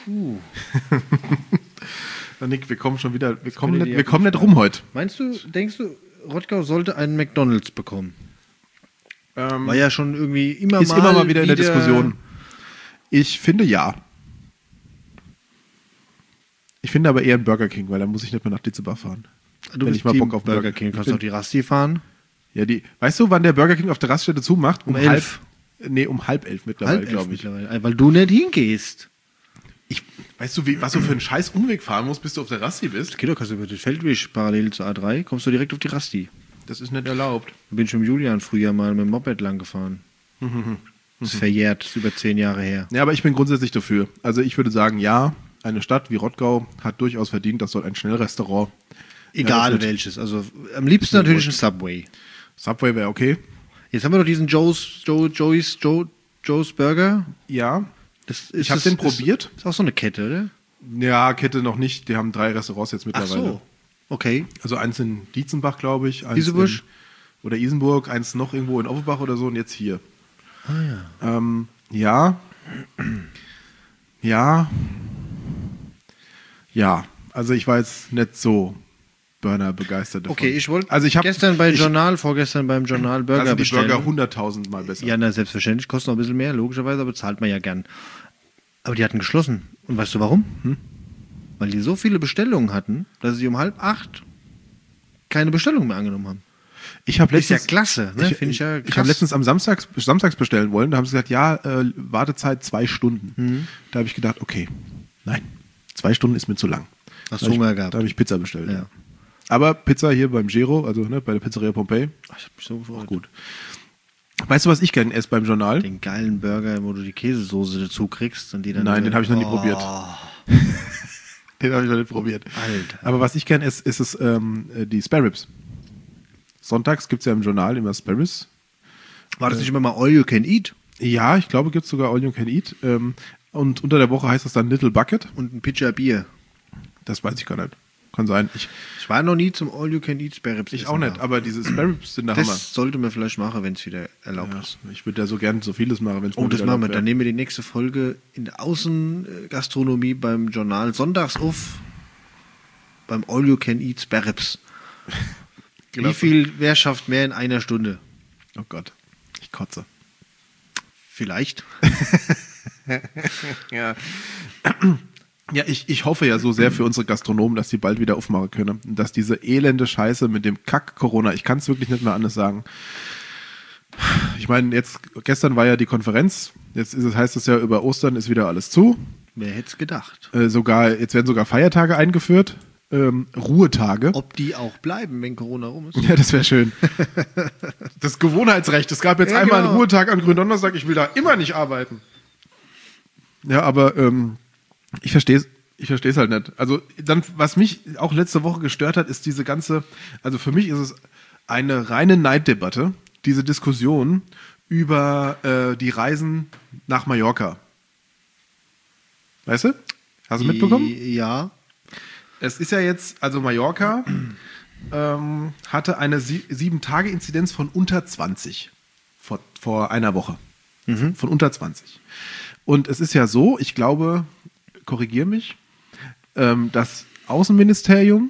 Nick, wir kommen schon wieder, wir kommen nicht rum heute. Denkst du, Rottgau sollte einen McDonalds bekommen? War ja schon irgendwie immer mal wieder in der Diskussion. Ich finde ja. Ich finde aber eher ein Burger King, weil da muss ich nicht mehr nach Ditzebach fahren. Du bist Bock auf Burger King. Kannst du auch die Rasti fahren? Ja, weißt du, wann der Burger King auf der Raststätte zumacht? Um 11. Um halb 11 mittlerweile, glaube ich. Weil du nicht hingehst. Weißt du, was du für einen scheiß Umweg fahren musst, bis du auf der Rasti bist? Okay, du kannst über den Feldweg parallel zur A3, kommst du direkt auf die Rasti. Das ist nicht erlaubt. Da bin ich mit Julian früher mal mit dem Moped lang gefahren. Das ist verjährt, das ist über 10 Jahre her. Ja, aber ich bin grundsätzlich dafür. Also ich würde sagen, ja, eine Stadt wie Rottgau hat durchaus verdient, dass dort ein Schnellrestaurant egal welches. Also am liebsten natürlich ein Subway. Subway wäre okay. Jetzt haben wir doch diesen Joe's Burger. Ja. Ich habe den probiert. Ist auch so eine Kette, oder? Ja, Kette noch nicht. Die haben 3 Restaurants jetzt mittlerweile. Ach so. Okay. Also eins in Dietzenbach, glaube ich. Isenburg? Oder Isenburg. Eins noch irgendwo in Offenbach oder so und jetzt hier. Ah ja. Ja. Also ich war jetzt nicht so Burner begeistert davon. Okay, ich wollte vorgestern beim Journal Burger bestellen. Die Burger 100.000 Mal besser. Ja, selbstverständlich. Kostet noch ein bisschen mehr, logischerweise, aber zahlt man ja gern. Aber die hatten geschlossen. Und weißt du warum? Weil die so viele Bestellungen hatten, dass sie um 7:30 keine Bestellung mehr angenommen haben. Ich habe letztens, ist ja klasse, ne? Finde ich ja krass. Ich habe letztens am samstags bestellen wollen, da haben sie gesagt, ja, Wartezeit 2 Stunden. Da habe ich gedacht, okay, nein, 2 Stunden ist mir zu lang. Hast du Hunger gehabt? Da habe ich Pizza bestellt. Ja. Aber Pizza hier beim Gero, also bei der Pizzeria Pompeii, Ich hab mich so gefreut. auch gut. Weißt du, was ich gerne esse beim Journal? Den geilen Burger, wo du die Käsesoße dazu kriegst und die dann. Nein, den habe ich noch nie probiert. Den habe ich noch nicht probiert. Alter. Aber was ich gerne esse, ist die Spare Ribs. Sonntags gibt es ja im Journal immer Spare Ribs. War das nicht immer mal All You Can Eat? Ja, ich glaube, gibt es sogar All You Can Eat. Und unter der Woche heißt das dann Little Bucket. Und ein Pitcher Bier. Das weiß ich gar nicht. Kann sein. Ich war noch nie zum All You Can Eat Spare Ribs. Ich auch nicht, aber diese Spare Ribs sind der Hammer. Das sollte man vielleicht machen, wenn es wieder erlaubt ist. Ich würde ja so gern so vieles machen, wenn es das machen wir. Dann nehmen wir die nächste Folge in der Außengastronomie beim Journal sonntags auf. Beim All You Can Eat Spare Ribs. Genau. Wer schafft mehr in einer Stunde? Oh Gott, ich kotze. Vielleicht. Ja. Ja, ich hoffe ja so sehr für unsere Gastronomen, dass die bald wieder aufmachen können. Und dass diese elende Scheiße mit dem Kack-Corona, ich kann es wirklich nicht mehr anders sagen. Ich meine, gestern war ja die Konferenz, heißt es ja, über Ostern ist wieder alles zu. Wer hätte es gedacht? Jetzt werden sogar Feiertage eingeführt, Ruhetage. Ob die auch bleiben, wenn Corona rum ist? Ja, das wäre schön. Das Gewohnheitsrecht, es gab jetzt einmal einen Ruhetag an Gründonnerstag, ich will da immer nicht arbeiten. Ja, aber ich verstehe es halt nicht. Also dann, was mich auch letzte Woche gestört hat, ist diese ganze, also für mich ist es eine reine Neiddebatte, diese Diskussion über die Reisen nach Mallorca. Weißt du? Hast du mitbekommen? Ja. Es ist ja jetzt, also Mallorca hatte eine 7-Tage-Inzidenz von unter 20 vor einer Woche. Von unter 20. Und es ist ja so, ich glaube, korrigiere mich, das Außenministerium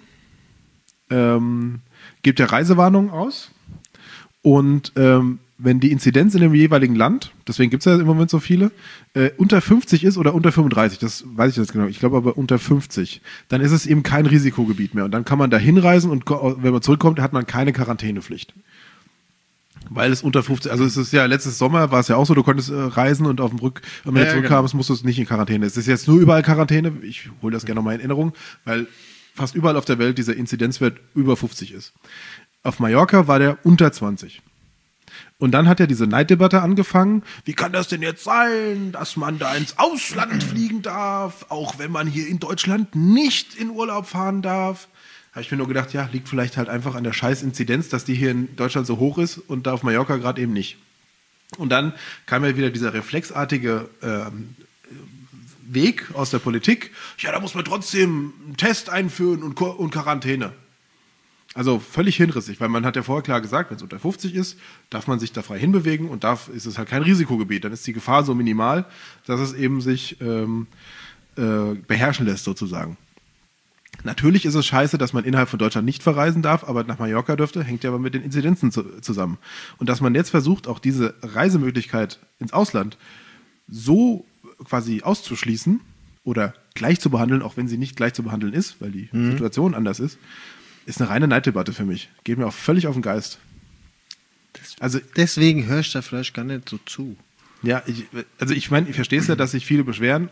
gibt ja Reisewarnungen aus und wenn die Inzidenz in dem jeweiligen Land, deswegen gibt es ja im Moment so viele, unter 50 ist oder unter 35, das weiß ich jetzt genau, ich glaube aber unter 50, dann ist es eben kein Risikogebiet mehr und dann kann man da hinreisen und wenn man zurückkommt, hat man keine Quarantänepflicht. Weil es unter 50, also es ist ja letztes Sommer war es ja auch so, du konntest reisen und wenn du zurückkamst, musst du es nicht in Quarantäne. Es ist jetzt nur überall Quarantäne, ich hole das gerne nochmal in Erinnerung, weil fast überall auf der Welt dieser Inzidenzwert über 50 ist. Auf Mallorca war der unter 20. Und dann hat ja diese Neiddebatte angefangen. Wie kann das denn jetzt sein, dass man da ins Ausland fliegen darf, auch wenn man hier in Deutschland nicht in Urlaub fahren darf? Habe ich mir nur gedacht, ja, liegt vielleicht halt einfach an der Scheiß-Inzidenz, dass die hier in Deutschland so hoch ist und da auf Mallorca gerade eben nicht. Und dann kam ja wieder dieser reflexartige Weg aus der Politik, ja, da muss man trotzdem einen Test einführen und Quarantäne. Also völlig hinrissig, weil man hat ja vorher klar gesagt, wenn es unter 50 ist, darf man sich da frei hinbewegen und ist es halt kein Risikogebiet. Dann ist die Gefahr so minimal, dass es eben sich beherrschen lässt sozusagen. Natürlich ist es scheiße, dass man innerhalb von Deutschland nicht verreisen darf, aber nach Mallorca dürfte, hängt ja aber mit den Inzidenzen zusammen. Und dass man jetzt versucht, auch diese Reisemöglichkeit ins Ausland so quasi auszuschließen oder gleich zu behandeln, auch wenn sie nicht gleich zu behandeln ist, weil die Situation anders ist eine reine Neiddebatte für mich. Geht mir auch völlig auf den Geist. Also Deswegen hörst du da vielleicht gar nicht so zu. ja, ich meine, ich verstehe es ja, dass sich viele beschweren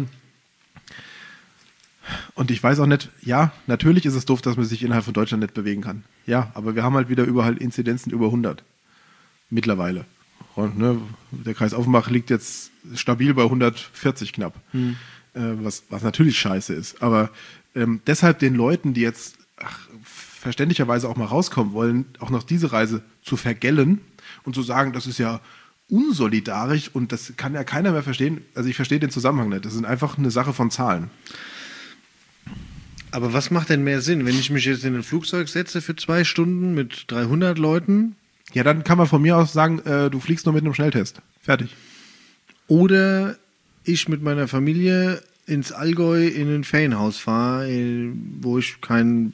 und ich weiß auch nicht, ja, natürlich ist es doof, dass man sich innerhalb von Deutschland nicht bewegen kann. Ja, aber wir haben halt wieder überall Inzidenzen über 100. Mittlerweile. Und, ne, der Kreis Offenbach liegt jetzt stabil bei 140 knapp. Was natürlich scheiße ist. Aber deshalb den Leuten, die jetzt verständlicherweise auch mal rauskommen wollen, auch noch diese Reise zu vergällen und zu sagen, das ist ja unsolidarisch und das kann ja keiner mehr verstehen. Also ich verstehe den Zusammenhang nicht. Das ist einfach eine Sache von Zahlen. Aber was macht denn mehr Sinn, wenn ich mich jetzt in ein Flugzeug setze für 2 Stunden mit 300 Leuten? Ja, dann kann man von mir aus sagen, du fliegst nur mit einem Schnelltest. Fertig. Oder ich mit meiner Familie ins Allgäu in ein Ferienhaus fahre, wo ich keinen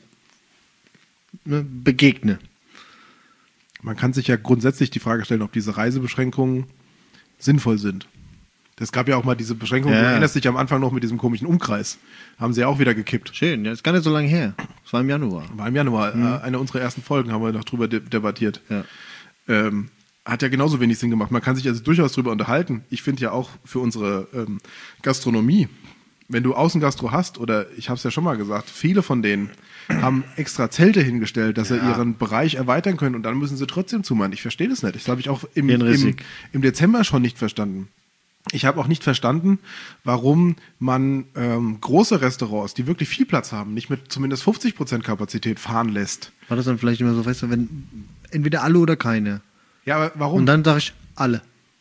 begegne. Man kann sich ja grundsätzlich die Frage stellen, ob diese Reisebeschränkungen sinnvoll sind. Es gab ja auch mal diese Beschränkungen, du erinnerst dich am Anfang noch mit diesem komischen Umkreis. Haben sie ja auch wieder gekippt. Schön, ja, ist gar nicht so lange her. Das war im Januar. War im Januar. Eine unserer ersten Folgen haben wir noch drüber debattiert. Ja. Hat ja genauso wenig Sinn gemacht. Man kann sich also durchaus drüber unterhalten. Ich finde ja auch für unsere Gastronomie, wenn du Außengastro hast, oder ich habe es ja schon mal gesagt, viele von denen haben extra Zelte hingestellt, dass sie ihren Bereich erweitern können und dann müssen sie trotzdem zumachen. Ich verstehe das nicht. Das habe ich auch im Dezember schon nicht verstanden. Ich habe auch nicht verstanden, warum man große Restaurants, die wirklich viel Platz haben, nicht mit zumindest 50% Kapazität fahren lässt. War das dann vielleicht immer so, weißt du, wenn entweder alle oder keine? Ja, aber warum? Und dann sage ich alle.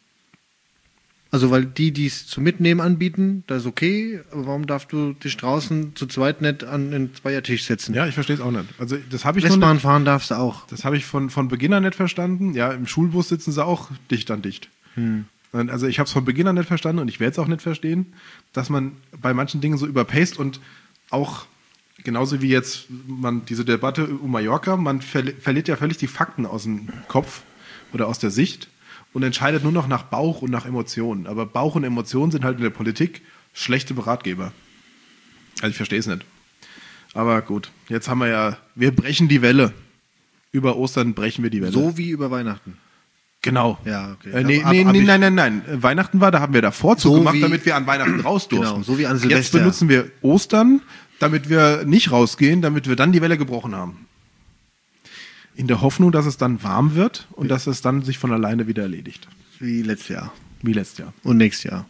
Also, weil die es zum Mitnehmen anbieten, das ist okay, aber warum darfst du dich draußen zu zweit nicht an einen Zweiertisch setzen? Ja, ich verstehe es auch nicht. Also, das habe ich Westbahn fahren darfst du auch. Das habe ich von Beginn an nicht verstanden. Ja, im Schulbus sitzen sie auch dicht an dicht. Also, ich habe es von Beginn an nicht verstanden und ich werde es auch nicht verstehen, dass man bei manchen Dingen so überpaced und auch genauso wie jetzt man diese Debatte um Mallorca, man verliert ja völlig die Fakten aus dem Kopf oder aus der Sicht und entscheidet nur noch nach Bauch und nach Emotionen. Aber Bauch und Emotionen sind halt in der Politik schlechte Ratgeber. Also ich verstehe es nicht. Aber gut, jetzt haben wir brechen die Welle. Über Ostern brechen wir die Welle. So wie über Weihnachten. Genau. Ja, okay. Nein. Weihnachten war, da haben wir davor zugemacht, damit wir an Weihnachten raus durften. Genau, so wie an Silvester. Jetzt benutzen wir Ostern, damit wir nicht rausgehen, damit wir dann die Welle gebrochen haben. In der Hoffnung, dass es dann warm wird und dass es dann sich von alleine wieder erledigt. Wie letztes Jahr. Wie letztes Jahr. Und nächstes Jahr.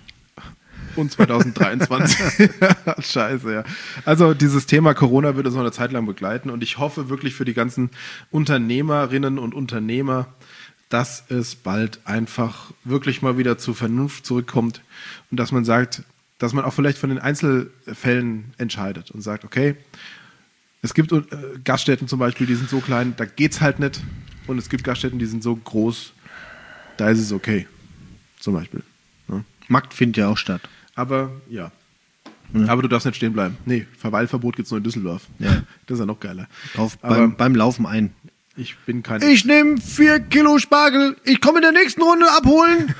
Und 2023. Scheiße, ja. Also dieses Thema Corona wird uns noch eine Zeit lang begleiten und ich hoffe wirklich für die ganzen Unternehmerinnen und Unternehmer, dass es bald einfach wirklich mal wieder zur Vernunft zurückkommt und dass man sagt, dass man auch vielleicht von den Einzelfällen entscheidet und sagt, okay, es gibt Gaststätten zum Beispiel, die sind so klein, da geht's halt nicht. Und es gibt Gaststätten, die sind so groß, da ist es okay. Zum Beispiel. Ja. Markt findet ja auch statt. Aber, ja. Aber du darfst nicht stehen bleiben. Nee, Verweilverbot gibt's nur in Düsseldorf. Ja. Das ist ja noch geiler. Kauf beim Laufen ein. Ich bin kein... Ich nehme 4 Kilo Spargel. Ich komme in der nächsten Runde abholen.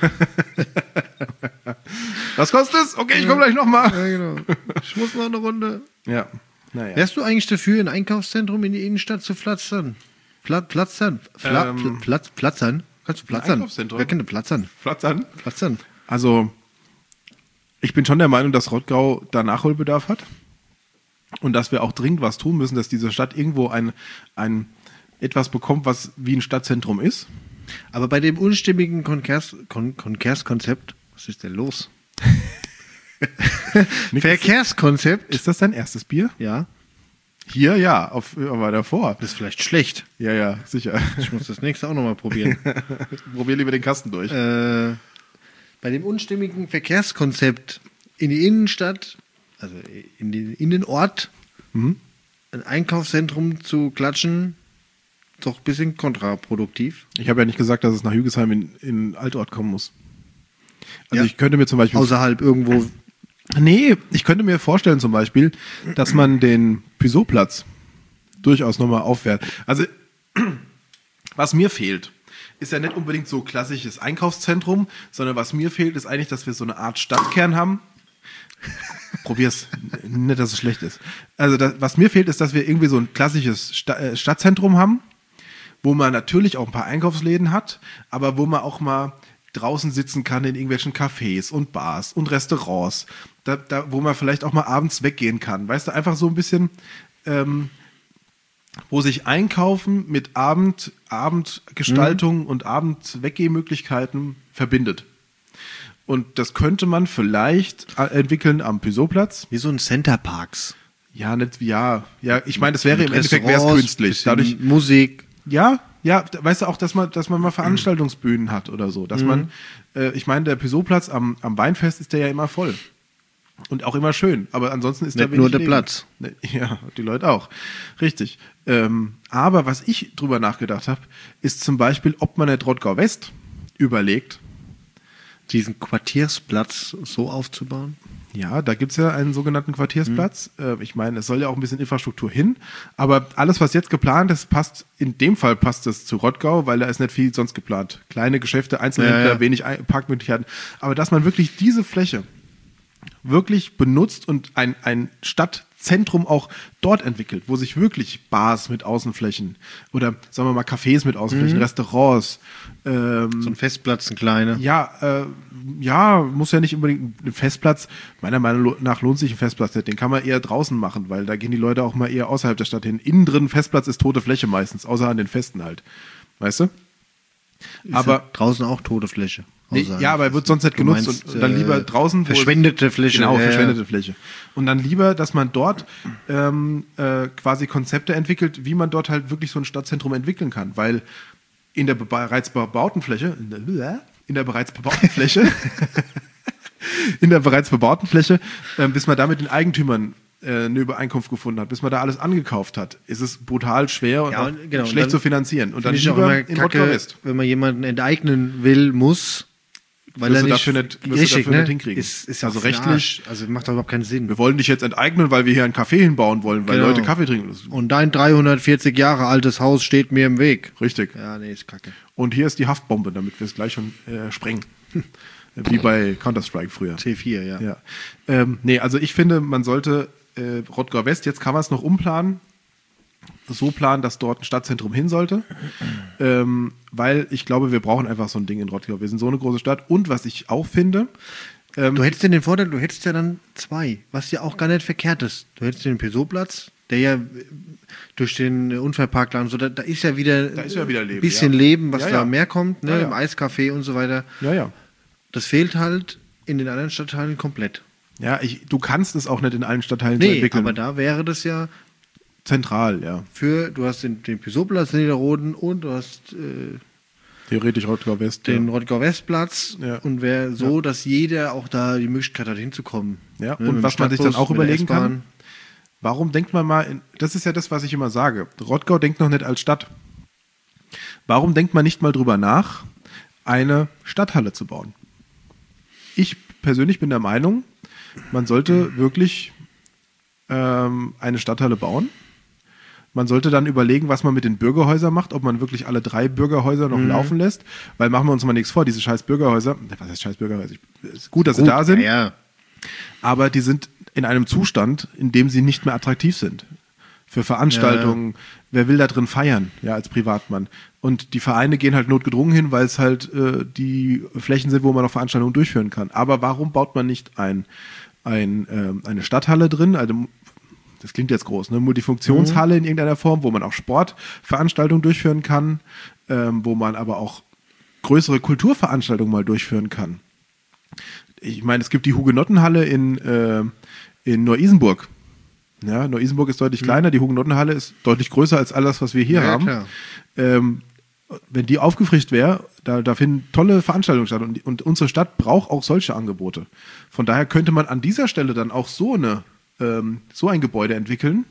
Was kostet es? Okay, ich komme gleich nochmal. Ja, genau. Ich muss noch eine Runde. Ja, naja. Wärst du eigentlich dafür, ein Einkaufszentrum in die Innenstadt zu pflastern? Pflastern? Pflastern? Kannst du pflastern? Einkaufszentrum? Wer kennt pflastern? Pflastern? Also, ich bin schon der Meinung, dass Rottgau da Nachholbedarf hat und dass wir auch dringend was tun müssen, dass diese Stadt irgendwo ein etwas bekommt, was wie ein Stadtzentrum ist. Aber bei dem unstimmigen Verkehrskonzept, was ist denn los? Verkehrskonzept. Ist das dein erstes Bier? Ja. Hier, ja, aber davor. Das ist vielleicht schlecht. Ja, sicher. Ich muss das nächste auch nochmal probieren. Probier lieber den Kasten durch. Bei dem unstimmigen Verkehrskonzept in die Innenstadt, also in den Innenort, ein Einkaufszentrum zu klatschen, doch ein bisschen kontraproduktiv. Ich habe ja nicht gesagt, dass es nach Hügesheim in Altort kommen muss. Also Ja. ich könnte mir zum Beispiel... Außerhalb irgendwo. Nee, ich könnte mir vorstellen zum Beispiel, dass man den Peugeot-Platz durchaus nochmal aufwertet. Also, was mir fehlt, ist ja nicht unbedingt so klassisches Einkaufszentrum, sondern was mir fehlt, ist eigentlich, dass wir so eine Art Stadtkern haben. Probier's, nicht, dass es schlecht ist. Also, was mir fehlt, ist, dass wir irgendwie so ein klassisches Stadtzentrum haben, wo man natürlich auch ein paar Einkaufsläden hat, aber wo man auch mal draußen sitzen kann in irgendwelchen Cafés und Bars und Restaurants, wo man vielleicht auch mal abends weggehen kann. Weißt du, einfach so ein bisschen, wo sich Einkaufen mit Abendgestaltung und Abendweggehmöglichkeiten verbindet. Und das könnte man vielleicht entwickeln am Peugeot-Platz. Wie so ein Center Parks. Ja, ich meine, das wäre im Endeffekt wär's künstlich. Bisschen Dadurch, Musik. ja, weißt du auch, dass man mal Veranstaltungsbühnen hat oder so. Dass man, ich meine, der Peugeot-Platz am Weinfest ist der ja immer voll. Und auch immer schön. Aber ansonsten ist da Nicht wenig nur der Leben. Platz. Ja, die Leute auch. Richtig. Aber was ich drüber nachgedacht habe, ist zum Beispiel, ob man nicht Rottgau West überlegt. Diesen Quartiersplatz so aufzubauen. Ja, da gibt's ja einen sogenannten Quartiersplatz. Ich meine, es soll ja auch ein bisschen Infrastruktur hin. Aber alles, was jetzt geplant ist, in dem Fall passt es zu Rottgau, weil da ist nicht viel sonst geplant. Kleine Geschäfte, Einzelhändler, wenig Parkmöglichkeiten. Aber dass man wirklich diese Fläche wirklich benutzt und ein Stadtzentrum auch dort entwickelt, wo sich wirklich Bars mit Außenflächen oder sagen wir mal Cafés mit Außenflächen, Restaurants. So ein Festplatz, ein kleiner. Ja, muss ja nicht unbedingt ein Festplatz. Meiner Meinung nach lohnt sich ein Festplatz nicht. Den kann man eher draußen machen, weil da gehen die Leute auch mal eher außerhalb der Stadt hin. Innen drin Festplatz ist tote Fläche meistens, außer an den Festen halt. Weißt du? Aber ja draußen auch tote Fläche. Nee, ja, aber er wird sonst nicht genutzt und dann lieber draußen. Verschwendete Fläche. Genau, verschwendete Fläche. Und dann lieber, dass man dort quasi Konzepte entwickelt, wie man dort halt wirklich so ein Stadtzentrum entwickeln kann. Weil in der bereits bebauten Fläche, bis man da mit den Eigentümern eine Übereinkunft gefunden hat, bis man da alles angekauft hat, ist es brutal schwer und, Ja, auch genau. schlecht Und zu finanzieren. Und dann Finde ich auch lieber immer in Rottgau kacke, West. wenn man jemanden enteignen will, muss, weil Wirst er du nicht dafür nicht richtig, nicht hinkriegen. Ist Also also rechtlich, rechtlich- also macht doch überhaupt keinen Sinn. Wir wollen dich jetzt enteignen, weil wir hier einen Café hinbauen wollen, weil Genau. Leute Kaffee trinken. Und dein 340 Jahre altes Haus steht mir im Weg. Richtig. Ja, nee, ist kacke. Und hier ist die Haftbombe, damit wir es gleich schon sprengen. Wie bei Counter-Strike früher. C4, ja. Ja. Nee, also ich finde, man sollte Rottgau West, jetzt kann man es noch umplanen, so planen, dass dort ein Stadtzentrum hin sollte, weil ich glaube, wir brauchen einfach so ein Ding in Rottgau. Wir sind so eine große Stadt. Und was ich auch finde, Du hättest ja den Vorteil, du hättest ja dann zwei, was ja auch gar nicht verkehrt ist. Du hättest den Peugeot-Platz, der ja durch den Unfallparkplan, so, da ist ja wieder Leben, ein bisschen ja. Leben, was Ja, da ja. mehr kommt, ne, Ja, ja. im Eiscafé und so weiter. ja. Das fehlt halt in den anderen Stadtteilen komplett. Ja, du kannst es auch nicht in allen Stadtteilen so Nee, entwickeln. aber da wäre das ja Zentral, ja. du hast den Peugeot-Platz in Niederroden und du hast Theoretisch Rottgau West. den Rottgau-West-Platz Ja. und wäre so, dass jeder auch da die Möglichkeit hat, hinzukommen. Ja, Ne, und mit dem was man sich dann Stadtbus, auch mit der überlegen kann, S-Bahn. warum denkt man mal, das ist ja das, was ich immer sage, Rottgau denkt noch nicht als Stadt. Warum denkt man nicht mal drüber nach, eine Stadthalle zu bauen? Ich persönlich bin der Meinung, man sollte wirklich eine Stadthalle bauen. Man sollte dann überlegen, was man mit den Bürgerhäusern macht, ob man wirklich alle 3 Bürgerhäuser noch laufen lässt, weil machen wir uns mal nichts vor, diese scheiß Bürgerhäuser, was heißt scheiß Bürgerhäuser? Ist gut, dass sie da sind, Ja, aber die sind in einem Zustand, in dem sie nicht mehr attraktiv sind. Für Veranstaltungen, wer will da drin feiern, ja, als Privatmann. Und die Vereine gehen halt notgedrungen hin, weil es halt die Flächen sind, wo man noch Veranstaltungen durchführen kann. Aber warum baut man nicht eine Stadthalle drin, also das klingt jetzt groß, eine Multifunktionshalle in irgendeiner Form, wo man auch Sportveranstaltungen durchführen kann, wo man aber auch größere Kulturveranstaltungen mal durchführen kann. Ich meine, es gibt die Hugenottenhalle in Neu-Isenburg. Ja, Neu-Isenburg ist deutlich kleiner, die Hugenottenhalle ist deutlich größer als alles, was wir hier Ja, haben. klar. wenn die aufgefrischt wäre, da finden tolle Veranstaltungen statt und unsere Stadt braucht auch solche Angebote. Von daher könnte man an dieser Stelle dann auch so ein Gebäude entwickeln,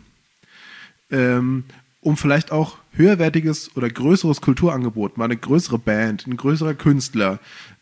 um vielleicht auch höherwertiges oder größeres Kulturangebot, mal eine größere Band, ein größerer Künstler,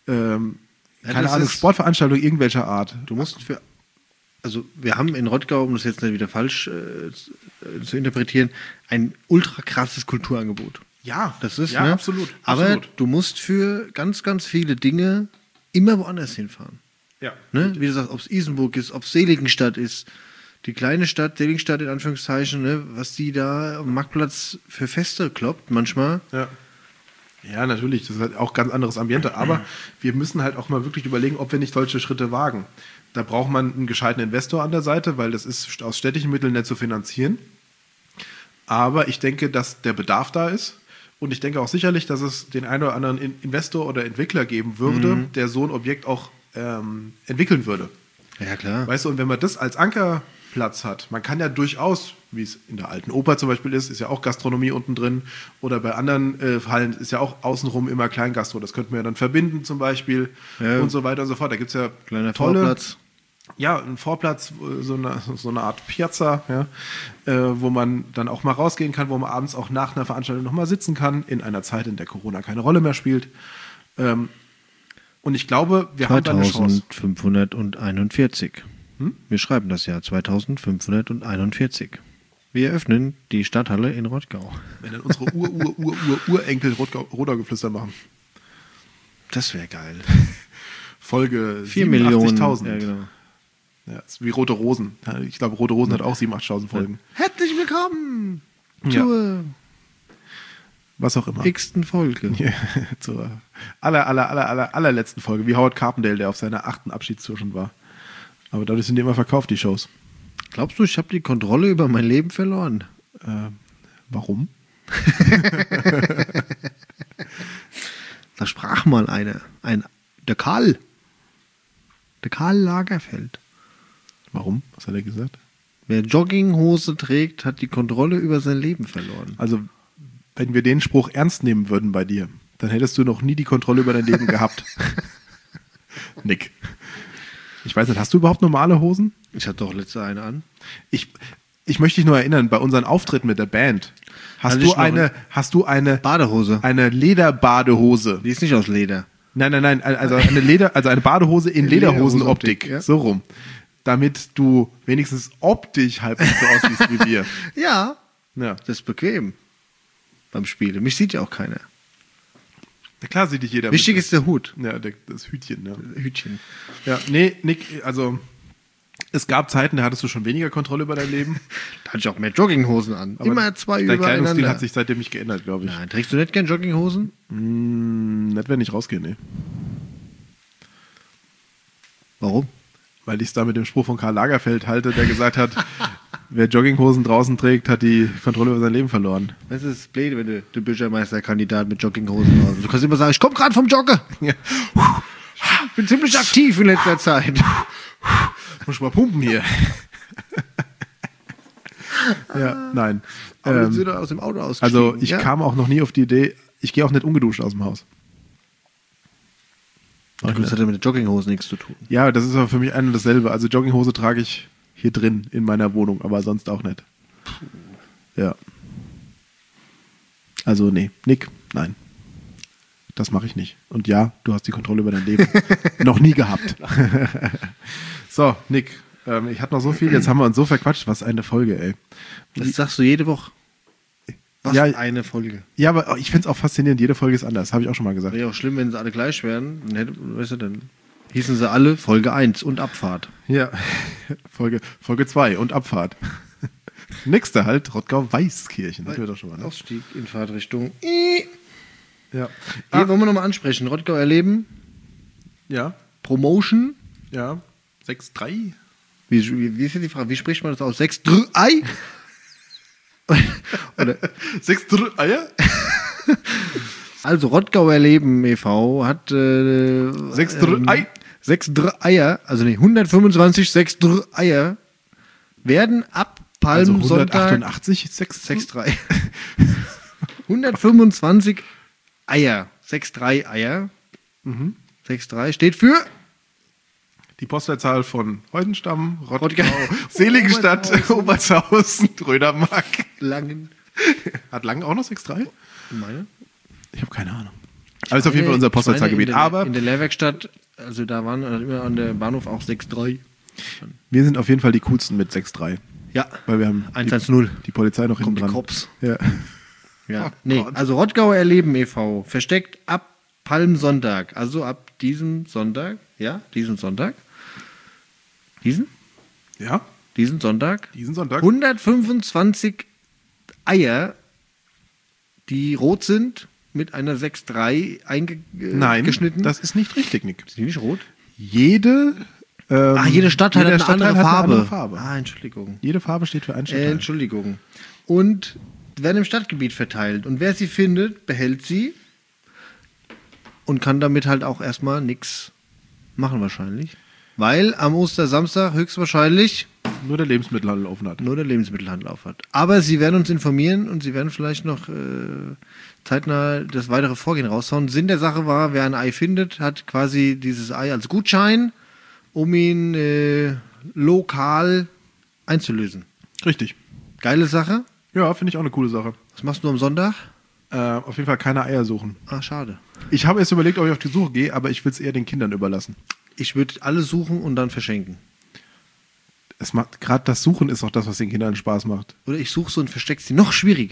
keine Ahnung, Sportveranstaltung irgendwelcher Art. Du musst also wir haben in Rottgau, um das jetzt nicht wieder falsch zu interpretieren, ein ultra krasses Kulturangebot. Ja, das ist, ja, ne? absolut. Aber absolut. du musst für ganz, ganz viele Dinge immer woanders hinfahren. Ja. Ne? Wie du sagst, ob es Isenburg ist, ob es Seligenstadt ist, die kleine Stadt, Seligenstadt in Anführungszeichen, ne? Was die da am Marktplatz für Feste kloppt manchmal. Ja. Ja, natürlich, das ist halt auch ganz anderes Ambiente, aber wir müssen halt auch mal wirklich überlegen, ob wir nicht solche Schritte wagen. Da braucht man einen gescheiten Investor an der Seite, weil das ist aus städtischen Mitteln nicht zu finanzieren. Aber ich denke, dass der Bedarf da ist. Und ich denke auch sicherlich, dass es den einen oder anderen Investor oder Entwickler geben würde, der so ein Objekt auch entwickeln würde. Ja, klar. Weißt du, und wenn man das als Ankerplatz hat, man kann ja durchaus, wie es in der Alten Oper zum Beispiel ist ja auch Gastronomie unten drin, oder bei anderen Hallen ist ja auch außenrum immer Kleingastro, das könnten wir ja dann verbinden zum Beispiel und so weiter und so fort. Da gibt es ja kleiner tolle... Vorplatz. Ja, ein Vorplatz, so eine Art Piazza, ja, wo man dann auch mal rausgehen kann, wo man abends auch nach einer Veranstaltung noch mal sitzen kann, in einer Zeit, in der Corona keine Rolle mehr spielt. Und ich glaube, wir haben da eine Chance. 2541. Wir schreiben das Jahr 2541. Wir öffnen die Stadthalle in Rottgau. Wenn dann unsere Urenkel Rodau-Geflüster machen. Das wäre geil. Folge 4 Millionen. 87.000. Ja, genau. Ja, ist wie Rote Rosen. Ich glaube, Rote Rosen hat auch 87.000 Folgen. Herzlich willkommen Ja. zur Was auch immer. x-ten Folge. Ja, zur allerletzten Folge. Wie Howard Carpendale, der auf seiner 8. Abschiedstour schon war. Aber dadurch sind die immer verkauft, die Shows. Glaubst du, ich habe die Kontrolle über mein Leben verloren? Warum? Da sprach mal der Karl Lagerfeld. Warum? Was hat er gesagt? Wer Jogginghose trägt, hat die Kontrolle über sein Leben verloren. Also, wenn wir den Spruch ernst nehmen würden bei dir, dann hättest du noch nie die Kontrolle über dein Leben gehabt. Nick. Ich weiß nicht, hast du überhaupt normale Hosen? Ich hatte doch letzte eine an. Ich möchte dich nur erinnern, bei unseren Auftritten mit der Band hast du eine Badehose. Eine Lederbadehose. Die ist nicht aus Leder. Nein, also eine Badehose in Lederhosenoptik. Ja. So rum. Damit du wenigstens optisch halbwegs so aussiehst wie wir. Ja, Ja. das ist bequem beim Spielen. Mich sieht ja auch keiner. Na klar sieht dich jeder. Wichtig ist der Hut. Ja, das Hütchen. Ja. Hütchen. Ja, nee, Nick, also es gab Zeiten, da hattest du schon weniger Kontrolle über dein Leben. Da hatte ich auch mehr Jogginghosen an. Aber immer zwei dein Kleidungsstil übereinander. hat sich seitdem nicht geändert, glaube ich. Nein, trägst du nicht gern Jogginghosen? Nicht, wenn ich rausgehe, nee. Warum? Weil ich es da mit dem Spruch von Karl Lagerfeld halte, der gesagt hat, wer Jogginghosen draußen trägt, hat die Kontrolle über sein Leben verloren. Das ist blöd, wenn du der Bürgermeisterkandidat mit Jogginghosen draußen. Du kannst immer sagen, ich komme gerade vom Joggen. Ja. Ich bin ziemlich aktiv in letzter Zeit. Muss ich mal pumpen hier. Ja, nein. Aber jetzt sind wir aus dem Auto ausgestiegen. Also ich kam auch noch nie auf die Idee, ich gehe auch nicht ungeduscht aus dem Haus. Das hat ja mit den Jogginghosen nichts zu tun. Ja, das ist aber für mich ein und dasselbe. Also Jogginghose trage ich hier drin in meiner Wohnung, aber sonst auch nicht. Ja. Also nee, Nick, nein. Das mache ich nicht. Und ja, du hast die Kontrolle über dein Leben noch nie gehabt. So, Nick, ich hatte noch so viel, jetzt haben wir uns so verquatscht. Was eine Folge, ey. Das sagst du jede Woche. Was Ja, eine Folge. Ja, aber ich finde es auch faszinierend, jede Folge ist anders, habe ich auch schon mal gesagt. Wäre auch schlimm, wenn sie alle gleich wären. Dann hießen sie alle Folge 1 und Abfahrt. Ja, Folge 2 und Abfahrt. Nächste halt, Rottgau-Weißkirchen. Das wird doch schon mal, ne? Ausstieg in Fahrtrichtung. Ja. Hier wollen wir nochmal ansprechen. Rottgau erleben. Ja. Promotion. Ja. 6-3. Wie ist jetzt die Frage? Wie spricht man das aus? 6-3? Oder 6 Eier? Also Rottgau erleben e.V. hat 6 Ei. 6 Eier, also nee, 125 6 Eier werden ab Palmsonntag 188 6 6 125 Eier. 6-3 Eier. 6-3 steht für Die Postleitzahl von Heusenstamm, Rottgau, Rottgau, Seligenstadt, Obershausen, Rödermark. Langen. Hat Langen auch noch 6-3? Meine? Ich habe keine Ahnung. Aber ist auf jeden Fall unser Postleitzahlgebiet. Aber in der Lehrwerkstatt, also da waren immer an der Bahnhof auch 6-3. wir sind auf jeden Fall die coolsten mit 6-3. Ja. Weil wir haben 1-1-0. die Polizei noch hinten Kommt die dran. Kops. Ja. Ja. Oh Nee, Gott. also Rottgauer Erleben e.V. versteckt ab Palmsonntag, also ab diesem Sonntag, ja, diesen Sonntag. Ja, Diesen Sonntag. diesen Sonntag. 125 Eier, die rot sind, mit einer 6-3 Nein, eingeschnitten. das ist nicht richtig, Nick. Ist die nicht rot? Jede Jede Stadtteil hat eine Stadtteil andere hat Farbe. eine andere Farbe. Ah, Entschuldigung. Jede Farbe steht für einen Stadtteil. Entschuldigung. Und werden im Stadtgebiet verteilt. Und wer sie findet, behält sie und kann damit halt auch erstmal nichts machen wahrscheinlich. Weil am Ostersamstag höchstwahrscheinlich Nur der Lebensmittelhandel offen hat. nur der Lebensmittelhandel auf hat. Aber sie werden uns informieren und sie werden vielleicht noch zeitnah das weitere Vorgehen raushauen. Sinn der Sache war, wer ein Ei findet, hat quasi dieses Ei als Gutschein, um ihn lokal einzulösen. Richtig. Geile Sache. Ja, finde ich auch eine coole Sache. Was machst du am Sonntag? Auf jeden Fall keine Eier suchen. Ah, schade. Ich habe erst überlegt, ob ich auf die Suche gehe, aber ich will es eher den Kindern überlassen. Ich würde alle suchen und dann verschenken. Es macht gerade das Suchen ist auch das, was den Kindern Spaß macht. Oder ich suche so und verstecke sie noch schwieriger.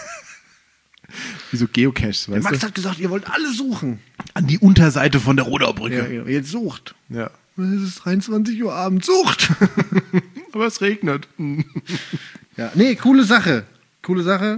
Wie so Geocaches, Der weißt Max du? hat gesagt, ihr wollt alle suchen. An die Unterseite von der Ja, Rodaubrücke. genau. Jetzt sucht. Ja. Es ist 23 Uhr Abend. Sucht! Aber es regnet. Ja, nee, coole Sache. Coole Sache.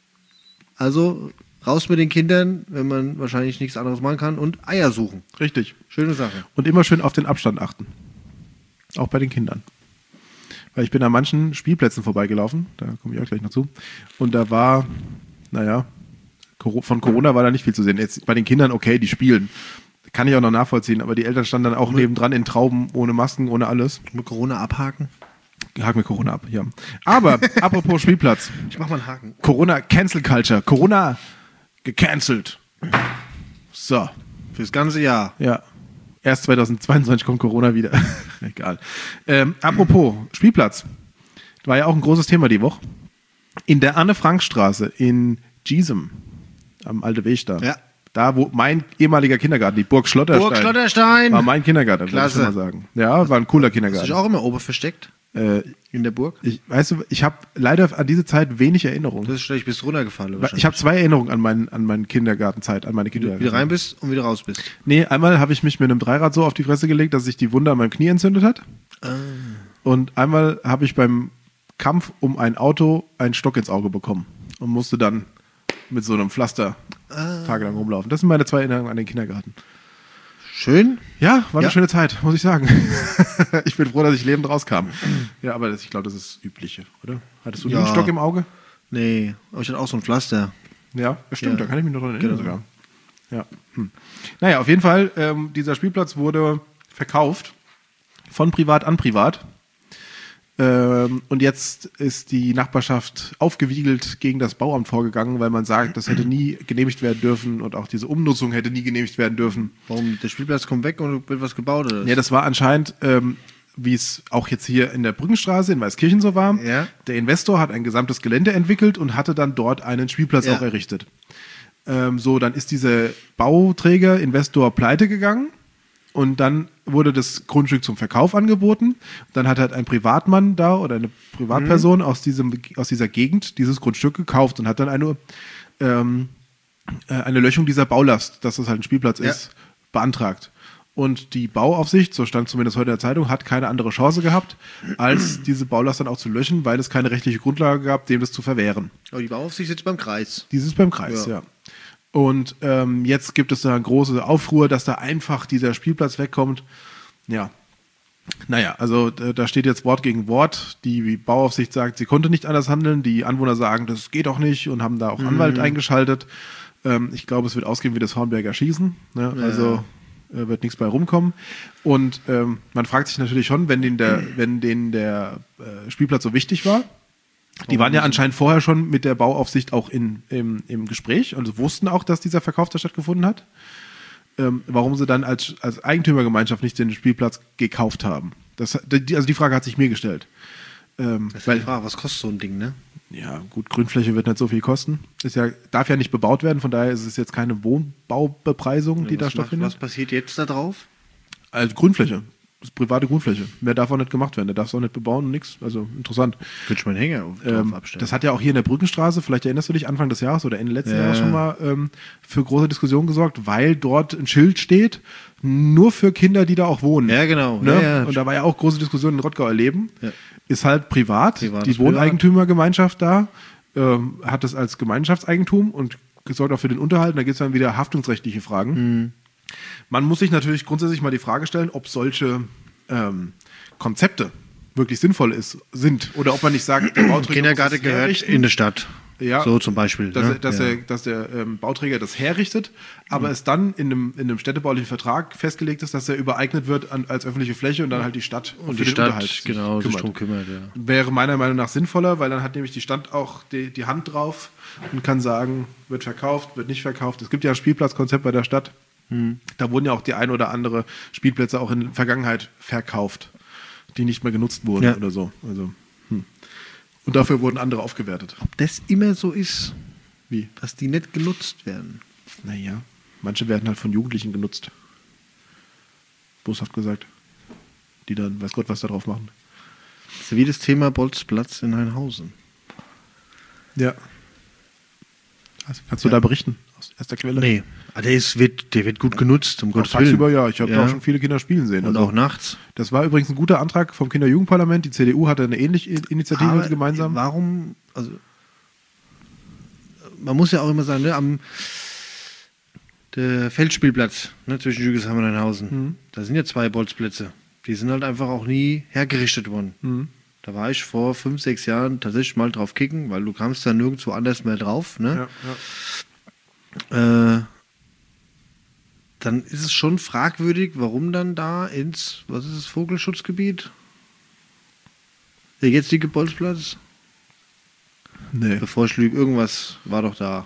Also raus mit den Kindern, wenn man wahrscheinlich nichts anderes machen kann und Eier suchen. Richtig. Schöne Sache. Und immer schön auf den Abstand achten. Auch bei den Kindern. Weil ich bin an manchen Spielplätzen vorbeigelaufen, da komme ich auch gleich noch zu. Und da war, naja, von Corona war da nicht viel zu sehen. Jetzt bei den Kindern, okay, die spielen. Kann ich auch noch nachvollziehen, aber die Eltern standen dann auch nebendran in Trauben, ohne Masken, ohne alles. Mit Corona abhaken. Haken wir Corona ab, ja. Aber, apropos Spielplatz. Ich mach mal einen Haken. Corona Cancel Culture. Corona gecancelt. So, Fürs ganze Jahr. ja. Erst 2022 kommt Corona wieder. Egal. Apropos Spielplatz. War ja auch ein großes Thema die Woche. In der Anne-Frank-Straße in Giesem, am Alte Weg da. Ja. Da, wo mein ehemaliger Kindergarten, die Burg Schlotterstein, Burg Schlotterstein. war mein Kindergarten, würde ich Klasse. schon mal sagen. Ja, war ein cooler Hast du Kindergarten. dich auch immer oben versteckt? In der Burg? Weißt du, ich habe leider an diese Zeit wenig Erinnerungen. Du bist schlecht, bist runtergefallen. Ich habe zwei Erinnerungen an meine Kindergartenzeit, an meine Wie du Kindergarten. wieder rein bist und wieder raus bist. Nee, einmal habe ich mich mit einem Dreirad so auf die Fresse gelegt, dass sich die Wunde an meinem Knie entzündet hat. Und einmal habe ich beim Kampf um ein Auto einen Stock ins Auge bekommen und musste dann mit so einem Pflaster tagelang rumlaufen. Das sind meine zwei Erinnerungen an den Kindergarten. Schön. Ja, war eine Ja. schöne Zeit, muss ich sagen. Ich bin froh, dass ich lebend rauskam. Ja, aber ich glaube, das ist übliche, oder? Hattest du nie Ja. einen Stock im Auge? Nee, aber ich hatte auch so ein Pflaster. Ja, stimmt, Ja. da kann ich mich noch dran erinnern Genau. sogar. Ja. Naja, auf jeden Fall, dieser Spielplatz wurde verkauft von privat an privat. Und jetzt ist die Nachbarschaft aufgewiegelt gegen das Bauamt vorgegangen, weil man sagt, das hätte nie genehmigt werden dürfen und auch diese Umnutzung hätte nie genehmigt werden dürfen. Warum? Der Spielplatz kommt weg und wird was gebaut oder? Ja, das war anscheinend, wie es auch jetzt hier in der Brückenstraße in Weißkirchen so war. Ja. Der Investor hat ein gesamtes Gelände entwickelt und hatte dann dort einen Spielplatz Ja. auch errichtet. So, dann ist dieser Bauträger, Investor pleite gegangen und dann wurde das Grundstück zum Verkauf angeboten. Dann hat halt ein Privatmann da oder eine Privatperson aus dieser Gegend dieses Grundstück gekauft und hat dann eine Löschung dieser Baulast, dass das halt ein Spielplatz Ja. ist, beantragt. Und die Bauaufsicht, so stand zumindest heute in der Zeitung, hat keine andere Chance gehabt, als diese Baulast dann auch zu löschen, weil es keine rechtliche Grundlage gab, dem das zu verwehren. Aber die Bauaufsicht sitzt beim Kreis. Dieses beim Kreis, Ja. ja. Und jetzt gibt es da eine große Aufruhr, dass da einfach dieser Spielplatz wegkommt. Ja. Naja, also da steht jetzt Wort gegen Wort. Die Bauaufsicht sagt, sie konnte nicht anders handeln. Die Anwohner sagen, das geht doch nicht und haben da auch Anwalt eingeschaltet. Ich glaube, es wird ausgehen wie das Hornberger Schießen. Ne? Ja. Also wird nichts bei rumkommen. Und man fragt sich natürlich schon, wenn denen der Spielplatz so wichtig war, Die waren ja anscheinend vorher schon mit der Bauaufsicht auch im Gespräch, also wussten auch, dass dieser Verkauf da stattgefunden hat. Warum sie dann als Eigentümergemeinschaft nicht den Spielplatz gekauft haben. Also die Frage hat sich mir gestellt. Das ist die Frage, was kostet so ein Ding, ne? Ja, gut, Grünfläche wird nicht so viel kosten. Darf ja nicht bebaut werden, von daher ist es jetzt keine Wohnbaubepreisung, die da stattfindet. Was passiert jetzt da drauf? Also Grünfläche. Das ist private Grünfläche. Mehr darf auch nicht gemacht werden. Der darf es auch nicht bebauen und nichts. Also interessant. Würde ich meinen Hänger drauf abstellen. Das hat ja auch hier in der Brückenstraße, vielleicht erinnerst du dich, Anfang des Jahres oder Ende letzten Jahres schon mal für große Diskussionen gesorgt, weil dort ein Schild steht, nur für Kinder, die da auch wohnen. Ja, genau. Ne? Ja. Und da war ja auch große Diskussionen in Rottgau erleben. Ja. Ist halt privat. Die Wohneigentümergemeinschaft da hat das als Gemeinschaftseigentum und sorgt auch für den Unterhalt. Und da gibt es dann wieder haftungsrechtliche Fragen. Mhm. Man muss sich natürlich grundsätzlich mal die Frage stellen, ob solche Konzepte wirklich sinnvoll sind oder ob man nicht sagt, der Bauträger Kindergarten muss das gehört herrichten. in der Stadt. Ja, so zum Beispiel. Dass der Bauträger das herrichtet, aber es dann in einem städtebaulichen Vertrag festgelegt ist, dass er übereignet wird als öffentliche Fläche und dann halt die Stadt und für die den Stadt Unterhalt sich drum kümmert. Ja. Wäre meiner Meinung nach sinnvoller, weil dann hat nämlich die Stadt auch die Hand drauf und kann sagen, wird verkauft, wird nicht verkauft. Es gibt ja ein Spielplatzkonzept bei der Stadt. Da wurden ja auch die ein oder andere Spielplätze auch in der Vergangenheit verkauft, die nicht mehr genutzt wurden oder so. Also, Und dafür wurden andere aufgewertet. Ob das immer so ist, Wie? dass die nicht genutzt werden? Naja, manche werden halt von Jugendlichen genutzt. Boshaft gesagt. Die dann, weiß Gott, was da drauf machen. Das ist wie das Thema Bolzplatz in Heinhausen. Ja. Also, kannst du da berichten? Aus erster Quelle? Nee, aber der wird gut genutzt, um Gottes Tagsüber, Willen. ja. Ich habe da auch schon viele Kinder spielen sehen. Und auch nachts. Das war übrigens ein guter Antrag vom Kinder-Jugendparlament. Die CDU hatte eine ähnliche Initiative Aber gemeinsam. Warum, also man muss ja auch immer sagen, ne, der Feldspielplatz zwischen Jügesheim und Heinhausen, da sind ja 2 Bolzplätze. Die sind halt einfach auch nie hergerichtet worden. Da war ich vor 5, 6 Jahren tatsächlich mal drauf kicken, weil du kamst da nirgendwo anders mehr drauf. Ne? Dann ist es schon fragwürdig, warum dann da ins, was ist das, Vogelschutzgebiet? Der jetzige Bolzplatz? Nee. Bevor ich lüge, irgendwas war doch da.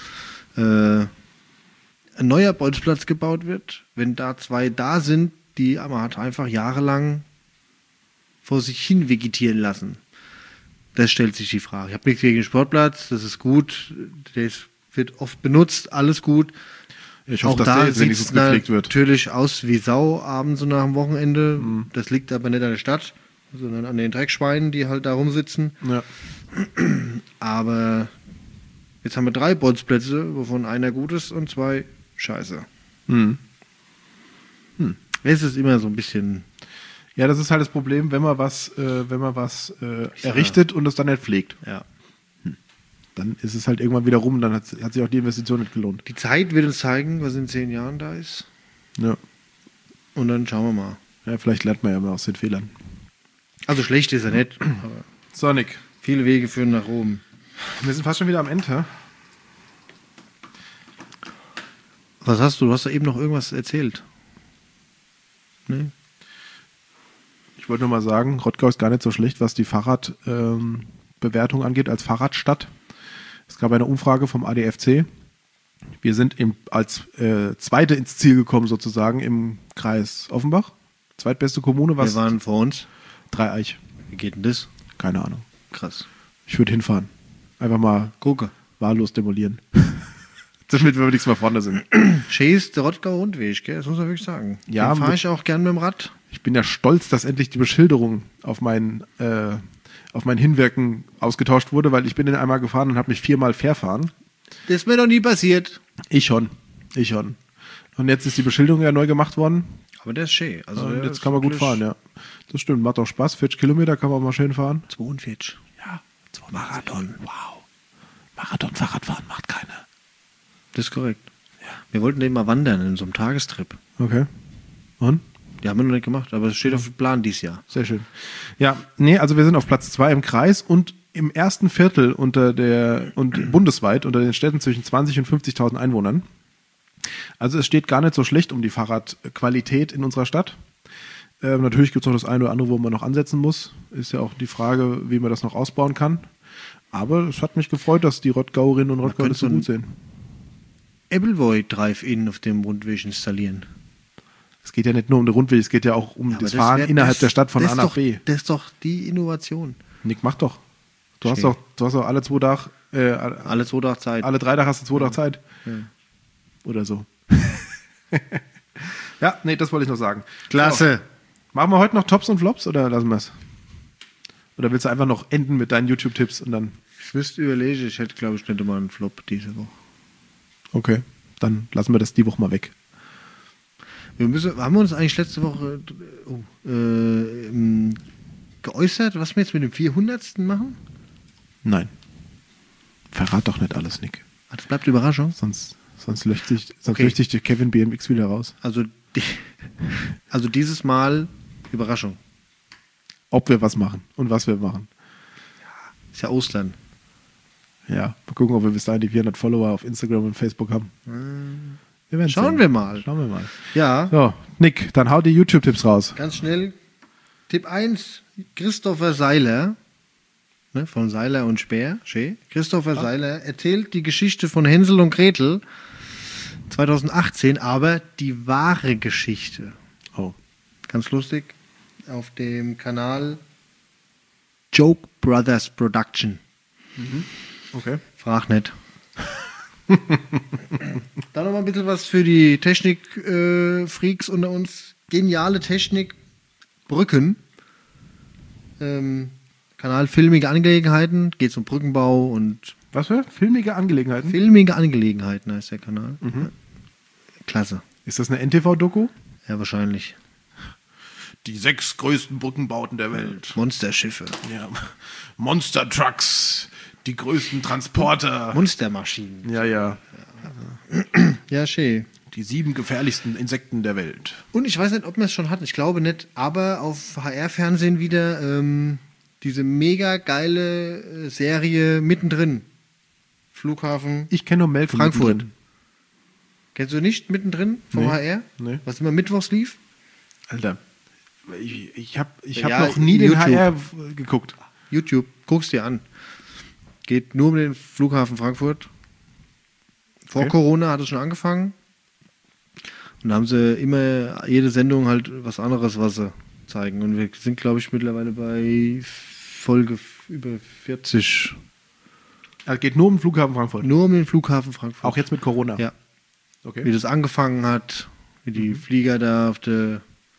Ein neuer Bolzplatz gebaut wird, wenn da 2 da sind, die man hat einfach jahrelang vor sich hin vegetieren lassen. Das stellt sich die Frage. Ich habe nichts gegen den Sportplatz, das ist gut, wird oft benutzt, alles gut. Ich hoffe, auch dass da der jetzt wenigstens sieht gepflegt wird. natürlich aus wie Sau abends und nach dem Wochenende. Das liegt aber nicht an der Stadt, sondern an den Dreckschweinen, die halt da rumsitzen. Ja. Aber jetzt haben wir 3 Bolzplätze, wovon einer gut ist und 2 scheiße. Es ist immer so ein bisschen... Ja, das ist halt das Problem, wenn man was errichtet und es dann nicht pflegt. Ja. Dann ist es halt irgendwann wieder rum, dann hat sich auch die Investition nicht gelohnt. Die Zeit wird uns zeigen, was in 10 Jahren da ist. Ja. Und dann schauen wir mal. Ja, vielleicht lernt man ja mal aus den Fehlern. Also schlecht ist er nicht, aber Sonic. viele Wege führen nach oben. Wir sind fast schon wieder am Ende. Was hast du? Du hast da eben noch irgendwas erzählt. Nee? Ich wollte nur mal sagen, Rottgau ist gar nicht so schlecht, was die Fahrradbewertung angeht, als Fahrradstadt. Es gab eine Umfrage vom ADFC. Wir sind als Zweite ins Ziel gekommen, sozusagen, im Kreis Offenbach. Zweitbeste Kommune. Wir waren vor uns. Dreieich. Wie geht denn das? Keine Ahnung. Krass. Ich würde hinfahren. Einfach mal Gucke. wahllos demolieren. Damit wir nichts mehr vorne sind. Schön ist der Rottgauer Rundweg, gell? Das muss man wirklich sagen. Ja, Den fahre ich auch gern mit dem Rad. Ich bin ja stolz, dass endlich die Beschilderung auf mein Hinwirken ausgetauscht wurde, weil ich bin den einmal gefahren und habe mich 4-mal verfahren. Das ist mir noch nie passiert. Ich schon. Und jetzt ist die Beschilderung ja neu gemacht worden. Aber der ist schön. Also Und der jetzt ist kann man gut wirklich fahren, ja. Das stimmt, macht auch Spaß. 40 Kilometer kann man mal schön fahren. 42. Ja, Marathon. Wow. Marathon-Fahrradfahren macht keiner. Das ist korrekt. Ja. Wir wollten den mal wandern in so einem Tagestrip. Okay. Und? Die haben wir noch nicht gemacht, aber es steht auf dem Plan dieses Jahr. Sehr schön. Ja, nee, also wir sind auf Platz 2 im Kreis und im ersten Viertel und bundesweit unter den Städten zwischen 20 und 50.000 Einwohnern. Also es steht gar nicht so schlecht um die Fahrradqualität in unserer Stadt. Natürlich gibt es noch das eine oder andere, wo man noch ansetzen muss. Ist ja auch die Frage, wie man das noch ausbauen kann. Aber es hat mich gefreut, dass die Rottgauerinnen und Rottgauer das so gut sehen. Appleboy Drive-In auf dem Rundweg installieren. Es geht ja nicht nur um den Rundweg, es geht ja auch um das Fahren innerhalb der Stadt von A nach B. Das ist doch die Innovation. Nick, mach doch. Du hast doch alle 2 Tage, alle 2 Tage Zeit. Alle 3 Tage hast du 2 Tage Zeit. Ja. Oder so. Ja, nee, das wollte ich noch sagen. Klasse. So. Machen wir heute noch Tops und Flops oder lassen wir es? Oder willst du einfach noch enden mit deinen YouTube-Tipps und dann... Ich müsste überlegen, ich hätte, glaube ich, nicht mal einen Flop diese Woche. Okay, dann lassen wir das die Woche mal weg. Haben wir uns eigentlich letzte Woche geäußert, was wir jetzt mit dem 400. machen? Nein. Verrat doch nicht alles, Nick. Das bleibt Überraschung. Sonst löscht sich der Kevin BMX wieder raus. Also dieses Mal Überraschung. Ob wir was machen und was wir machen. Ist ja Ostern. Ja, mal gucken, ob wir bis dahin die 400 Follower auf Instagram und Facebook haben. Schauen wir mal. Ja. So, Nick, dann hau die YouTube-Tipps raus. Ganz schnell. Tipp 1, Christopher Seiler. Ne, von Seiler und Speer. Christopher Seiler erzählt die Geschichte von Hänsel und Gretel 2018, aber die wahre Geschichte. Oh. Ganz lustig. Auf dem Kanal Joke Brothers Production. Okay. Frag nicht. Dann noch mal ein bisschen was für die Technik-Freaks unter uns. Geniale Technik Brücken. Kanal Filmige Angelegenheiten. Geht um Brückenbau und... Was für? Filmige Angelegenheiten? Filmige Angelegenheiten heißt der Kanal. Klasse. Ist das eine NTV-Doku? Ja, wahrscheinlich. Die 6 größten Brückenbauten der Welt. Monsterschiffe. Ja. Monster Trucks. Die größten Transporter. Monstermaschinen. Ja. Ja, schön. Die 7 gefährlichsten Insekten der Welt. Und ich weiß nicht, ob wir es schon hatten. Ich glaube nicht. Aber auf HR-Fernsehen wieder diese mega geile Serie mittendrin. Flughafen. Ich kenne nur Mel von Frankfurt. Mittendrin. Kennst du nicht mittendrin vom Nee. HR? Nee. Was immer mittwochs lief? Alter, ich hab Ja, noch nie den YouTube. HR geguckt. YouTube, guck's dir an. Geht nur um den Flughafen Frankfurt. Vor Okay. Corona hat es schon angefangen. Und da haben sie immer jede Sendung halt was anderes, was sie zeigen. Und wir sind, glaube ich, mittlerweile bei Folge über 40. Es geht nur um den Flughafen Frankfurt. Nur um den Flughafen Frankfurt. Auch jetzt mit Corona. Ja. Wie Okay. das angefangen hat, wie die Flieger da auf der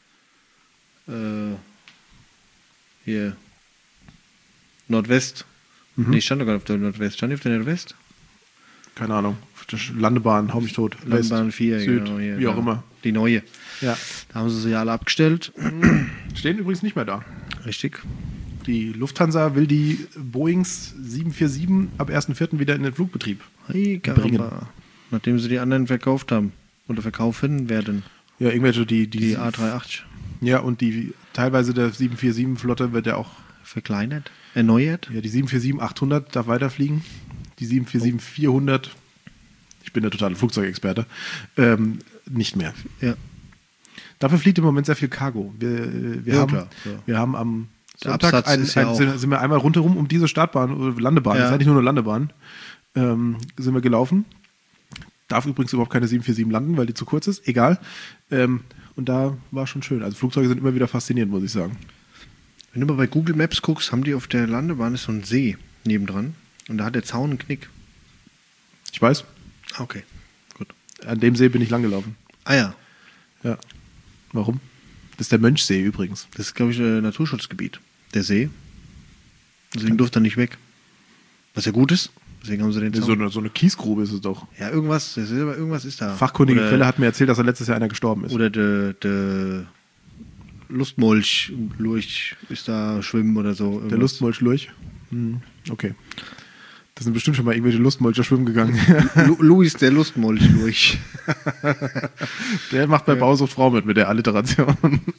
hier Nordwest. Nee, ich stand doch gar nicht auf der Nordwest. Stand ich auf der Nordwest? Keine Ahnung. Landebahn, hau mich tot. Landebahn 4, Süd, genau. Hier, wie auch da. immer. Die neue. Ja. Da haben sie ja alle abgestellt. Stehen übrigens nicht mehr da. Richtig. Die Lufthansa will die Boeings 747 ab 1.4. wieder in den Flugbetrieb. Hey, bringen. Caramba. Nachdem sie die anderen verkauft haben. Oder verkaufen werden. Ja, irgendwelche, die Die A380 Ja, und die teilweise der 747-Flotte wird ja auch, verkleinert, erneuert. ja, die 747-800 darf weiterfliegen. Die 747-400, ich bin der totale Flugzeugexperte, nicht mehr. Ja. Dafür fliegt im Moment sehr viel Cargo. Wir Ja, haben, klar, ja. wir haben am Der Sonntag Absatz ist ja auch- sind wir einmal rundherum um diese Startbahn, Landebahn, Ja. das ist eigentlich nur eine Landebahn, sind wir gelaufen. Darf übrigens überhaupt keine 747 landen, weil die zu kurz ist. Egal. Und da war schon schön. Also Flugzeuge sind immer wieder faszinierend, muss ich sagen. Wenn du mal bei Google Maps guckst, haben die auf der Landebahn ist so ein See nebendran. Und da hat der Zaun einen Knick. Ich weiß, Okay, gut. an dem See bin ich lang gelaufen. Ah ja, Ja. Warum? Das ist der Mönchsee übrigens. das ist, glaube ich, ein Naturschutzgebiet. Der See. Deswegen durfte er nicht weg. Was ja gut ist. Deswegen haben sie den Zaun. So eine Kiesgrube ist es doch. Ja, irgendwas ist da. Fachkundige Oder- Quelle hat mir erzählt, dass da letztes Jahr einer gestorben ist. Oder der Lustmolch, Lurch ist da schwimmen oder so. Der irgendwas. Lustmolch Lurch. Okay. Das sind bestimmt schon mal irgendwelche Lustmolcher schwimmen gegangen. Louis der Lustmolch Lurch. Der macht bei Bausucht Frau mit der Alliteration.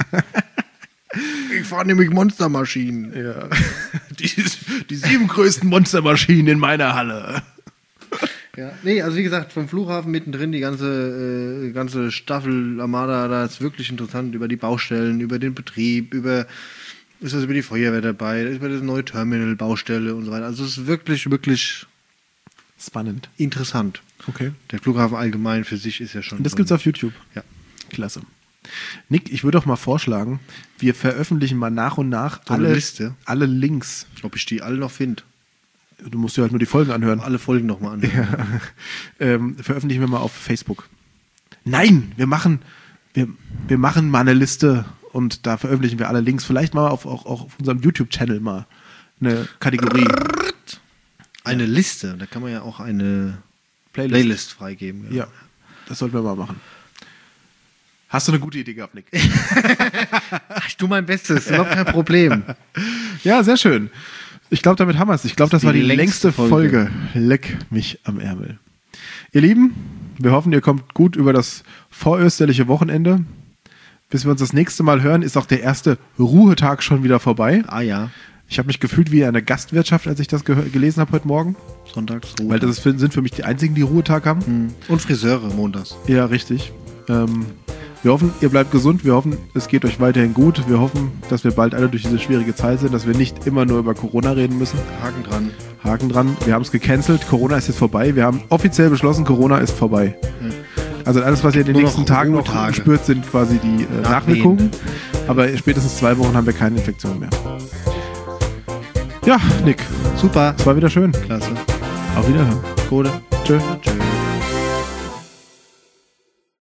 Ich fahre nämlich Monstermaschinen. Ja. Die 7 größten Monstermaschinen in meiner Halle. Ja. Nee, also wie gesagt, vom Flughafen mittendrin die ganze Staffel Armada, da ist wirklich interessant über die Baustellen, über den Betrieb, über ist was über die Feuerwehr dabei, da ist über das neue Terminal, Baustelle und so weiter. Also es ist wirklich, wirklich Spannend. interessant. Okay. Der Flughafen allgemein für sich ist ja schon... Und das so gibt's auf YouTube. Ja. Klasse. Nick, ich würde doch mal vorschlagen, wir veröffentlichen mal nach und nach So eine Liste. alle Links. Ob ich die alle noch finde. Du musst dir halt nur die Folgen anhören. Alle Folgen nochmal anhören. Veröffentlichen wir mal auf Facebook. Nein, wir machen mal eine Liste und da veröffentlichen wir alle Links. Vielleicht mal auch auf unserem YouTube-Channel mal eine Kategorie. Eine Liste, da kann man ja auch eine Playlist freigeben. Ja, das sollten wir mal machen. Hast du eine gute Idee gehabt, Nick? Ich tue mein Bestes, überhaupt kein Problem. Ja, sehr schön. Ich glaube, damit haben wir es. Ich glaube, das war die längste Folge. Leck mich am Ärmel. Ihr Lieben, wir hoffen, ihr kommt gut über das vorösterliche Wochenende. Bis wir uns das nächste Mal hören, ist auch der erste Ruhetag schon wieder vorbei. Ah ja, Ich habe mich gefühlt wie eine Gastwirtschaft, als ich das gelesen habe heute Morgen. sonntags. Weil das sind für mich die einzigen, die Ruhetag haben. Und Friseure montags. Ja, richtig. Wir hoffen, ihr bleibt gesund. Wir hoffen, es geht euch weiterhin gut. Wir hoffen, dass wir bald alle durch diese schwierige Zeit sind, dass wir nicht immer nur über Corona reden müssen. Haken dran. Haken dran. Wir haben es gecancelt. Corona ist jetzt vorbei. Wir haben offiziell beschlossen, Corona ist vorbei. Also alles, was ihr in den Nur nächsten noch Tagen noch Ruhetage. spürt, sind quasi die Nachwirkungen. Aber spätestens 2 Wochen haben wir keine Infektion mehr. Ja, Nick, Super. es war wieder schön. Klasse. Auf Wiederhören. Gute. Tschö. Tschüss.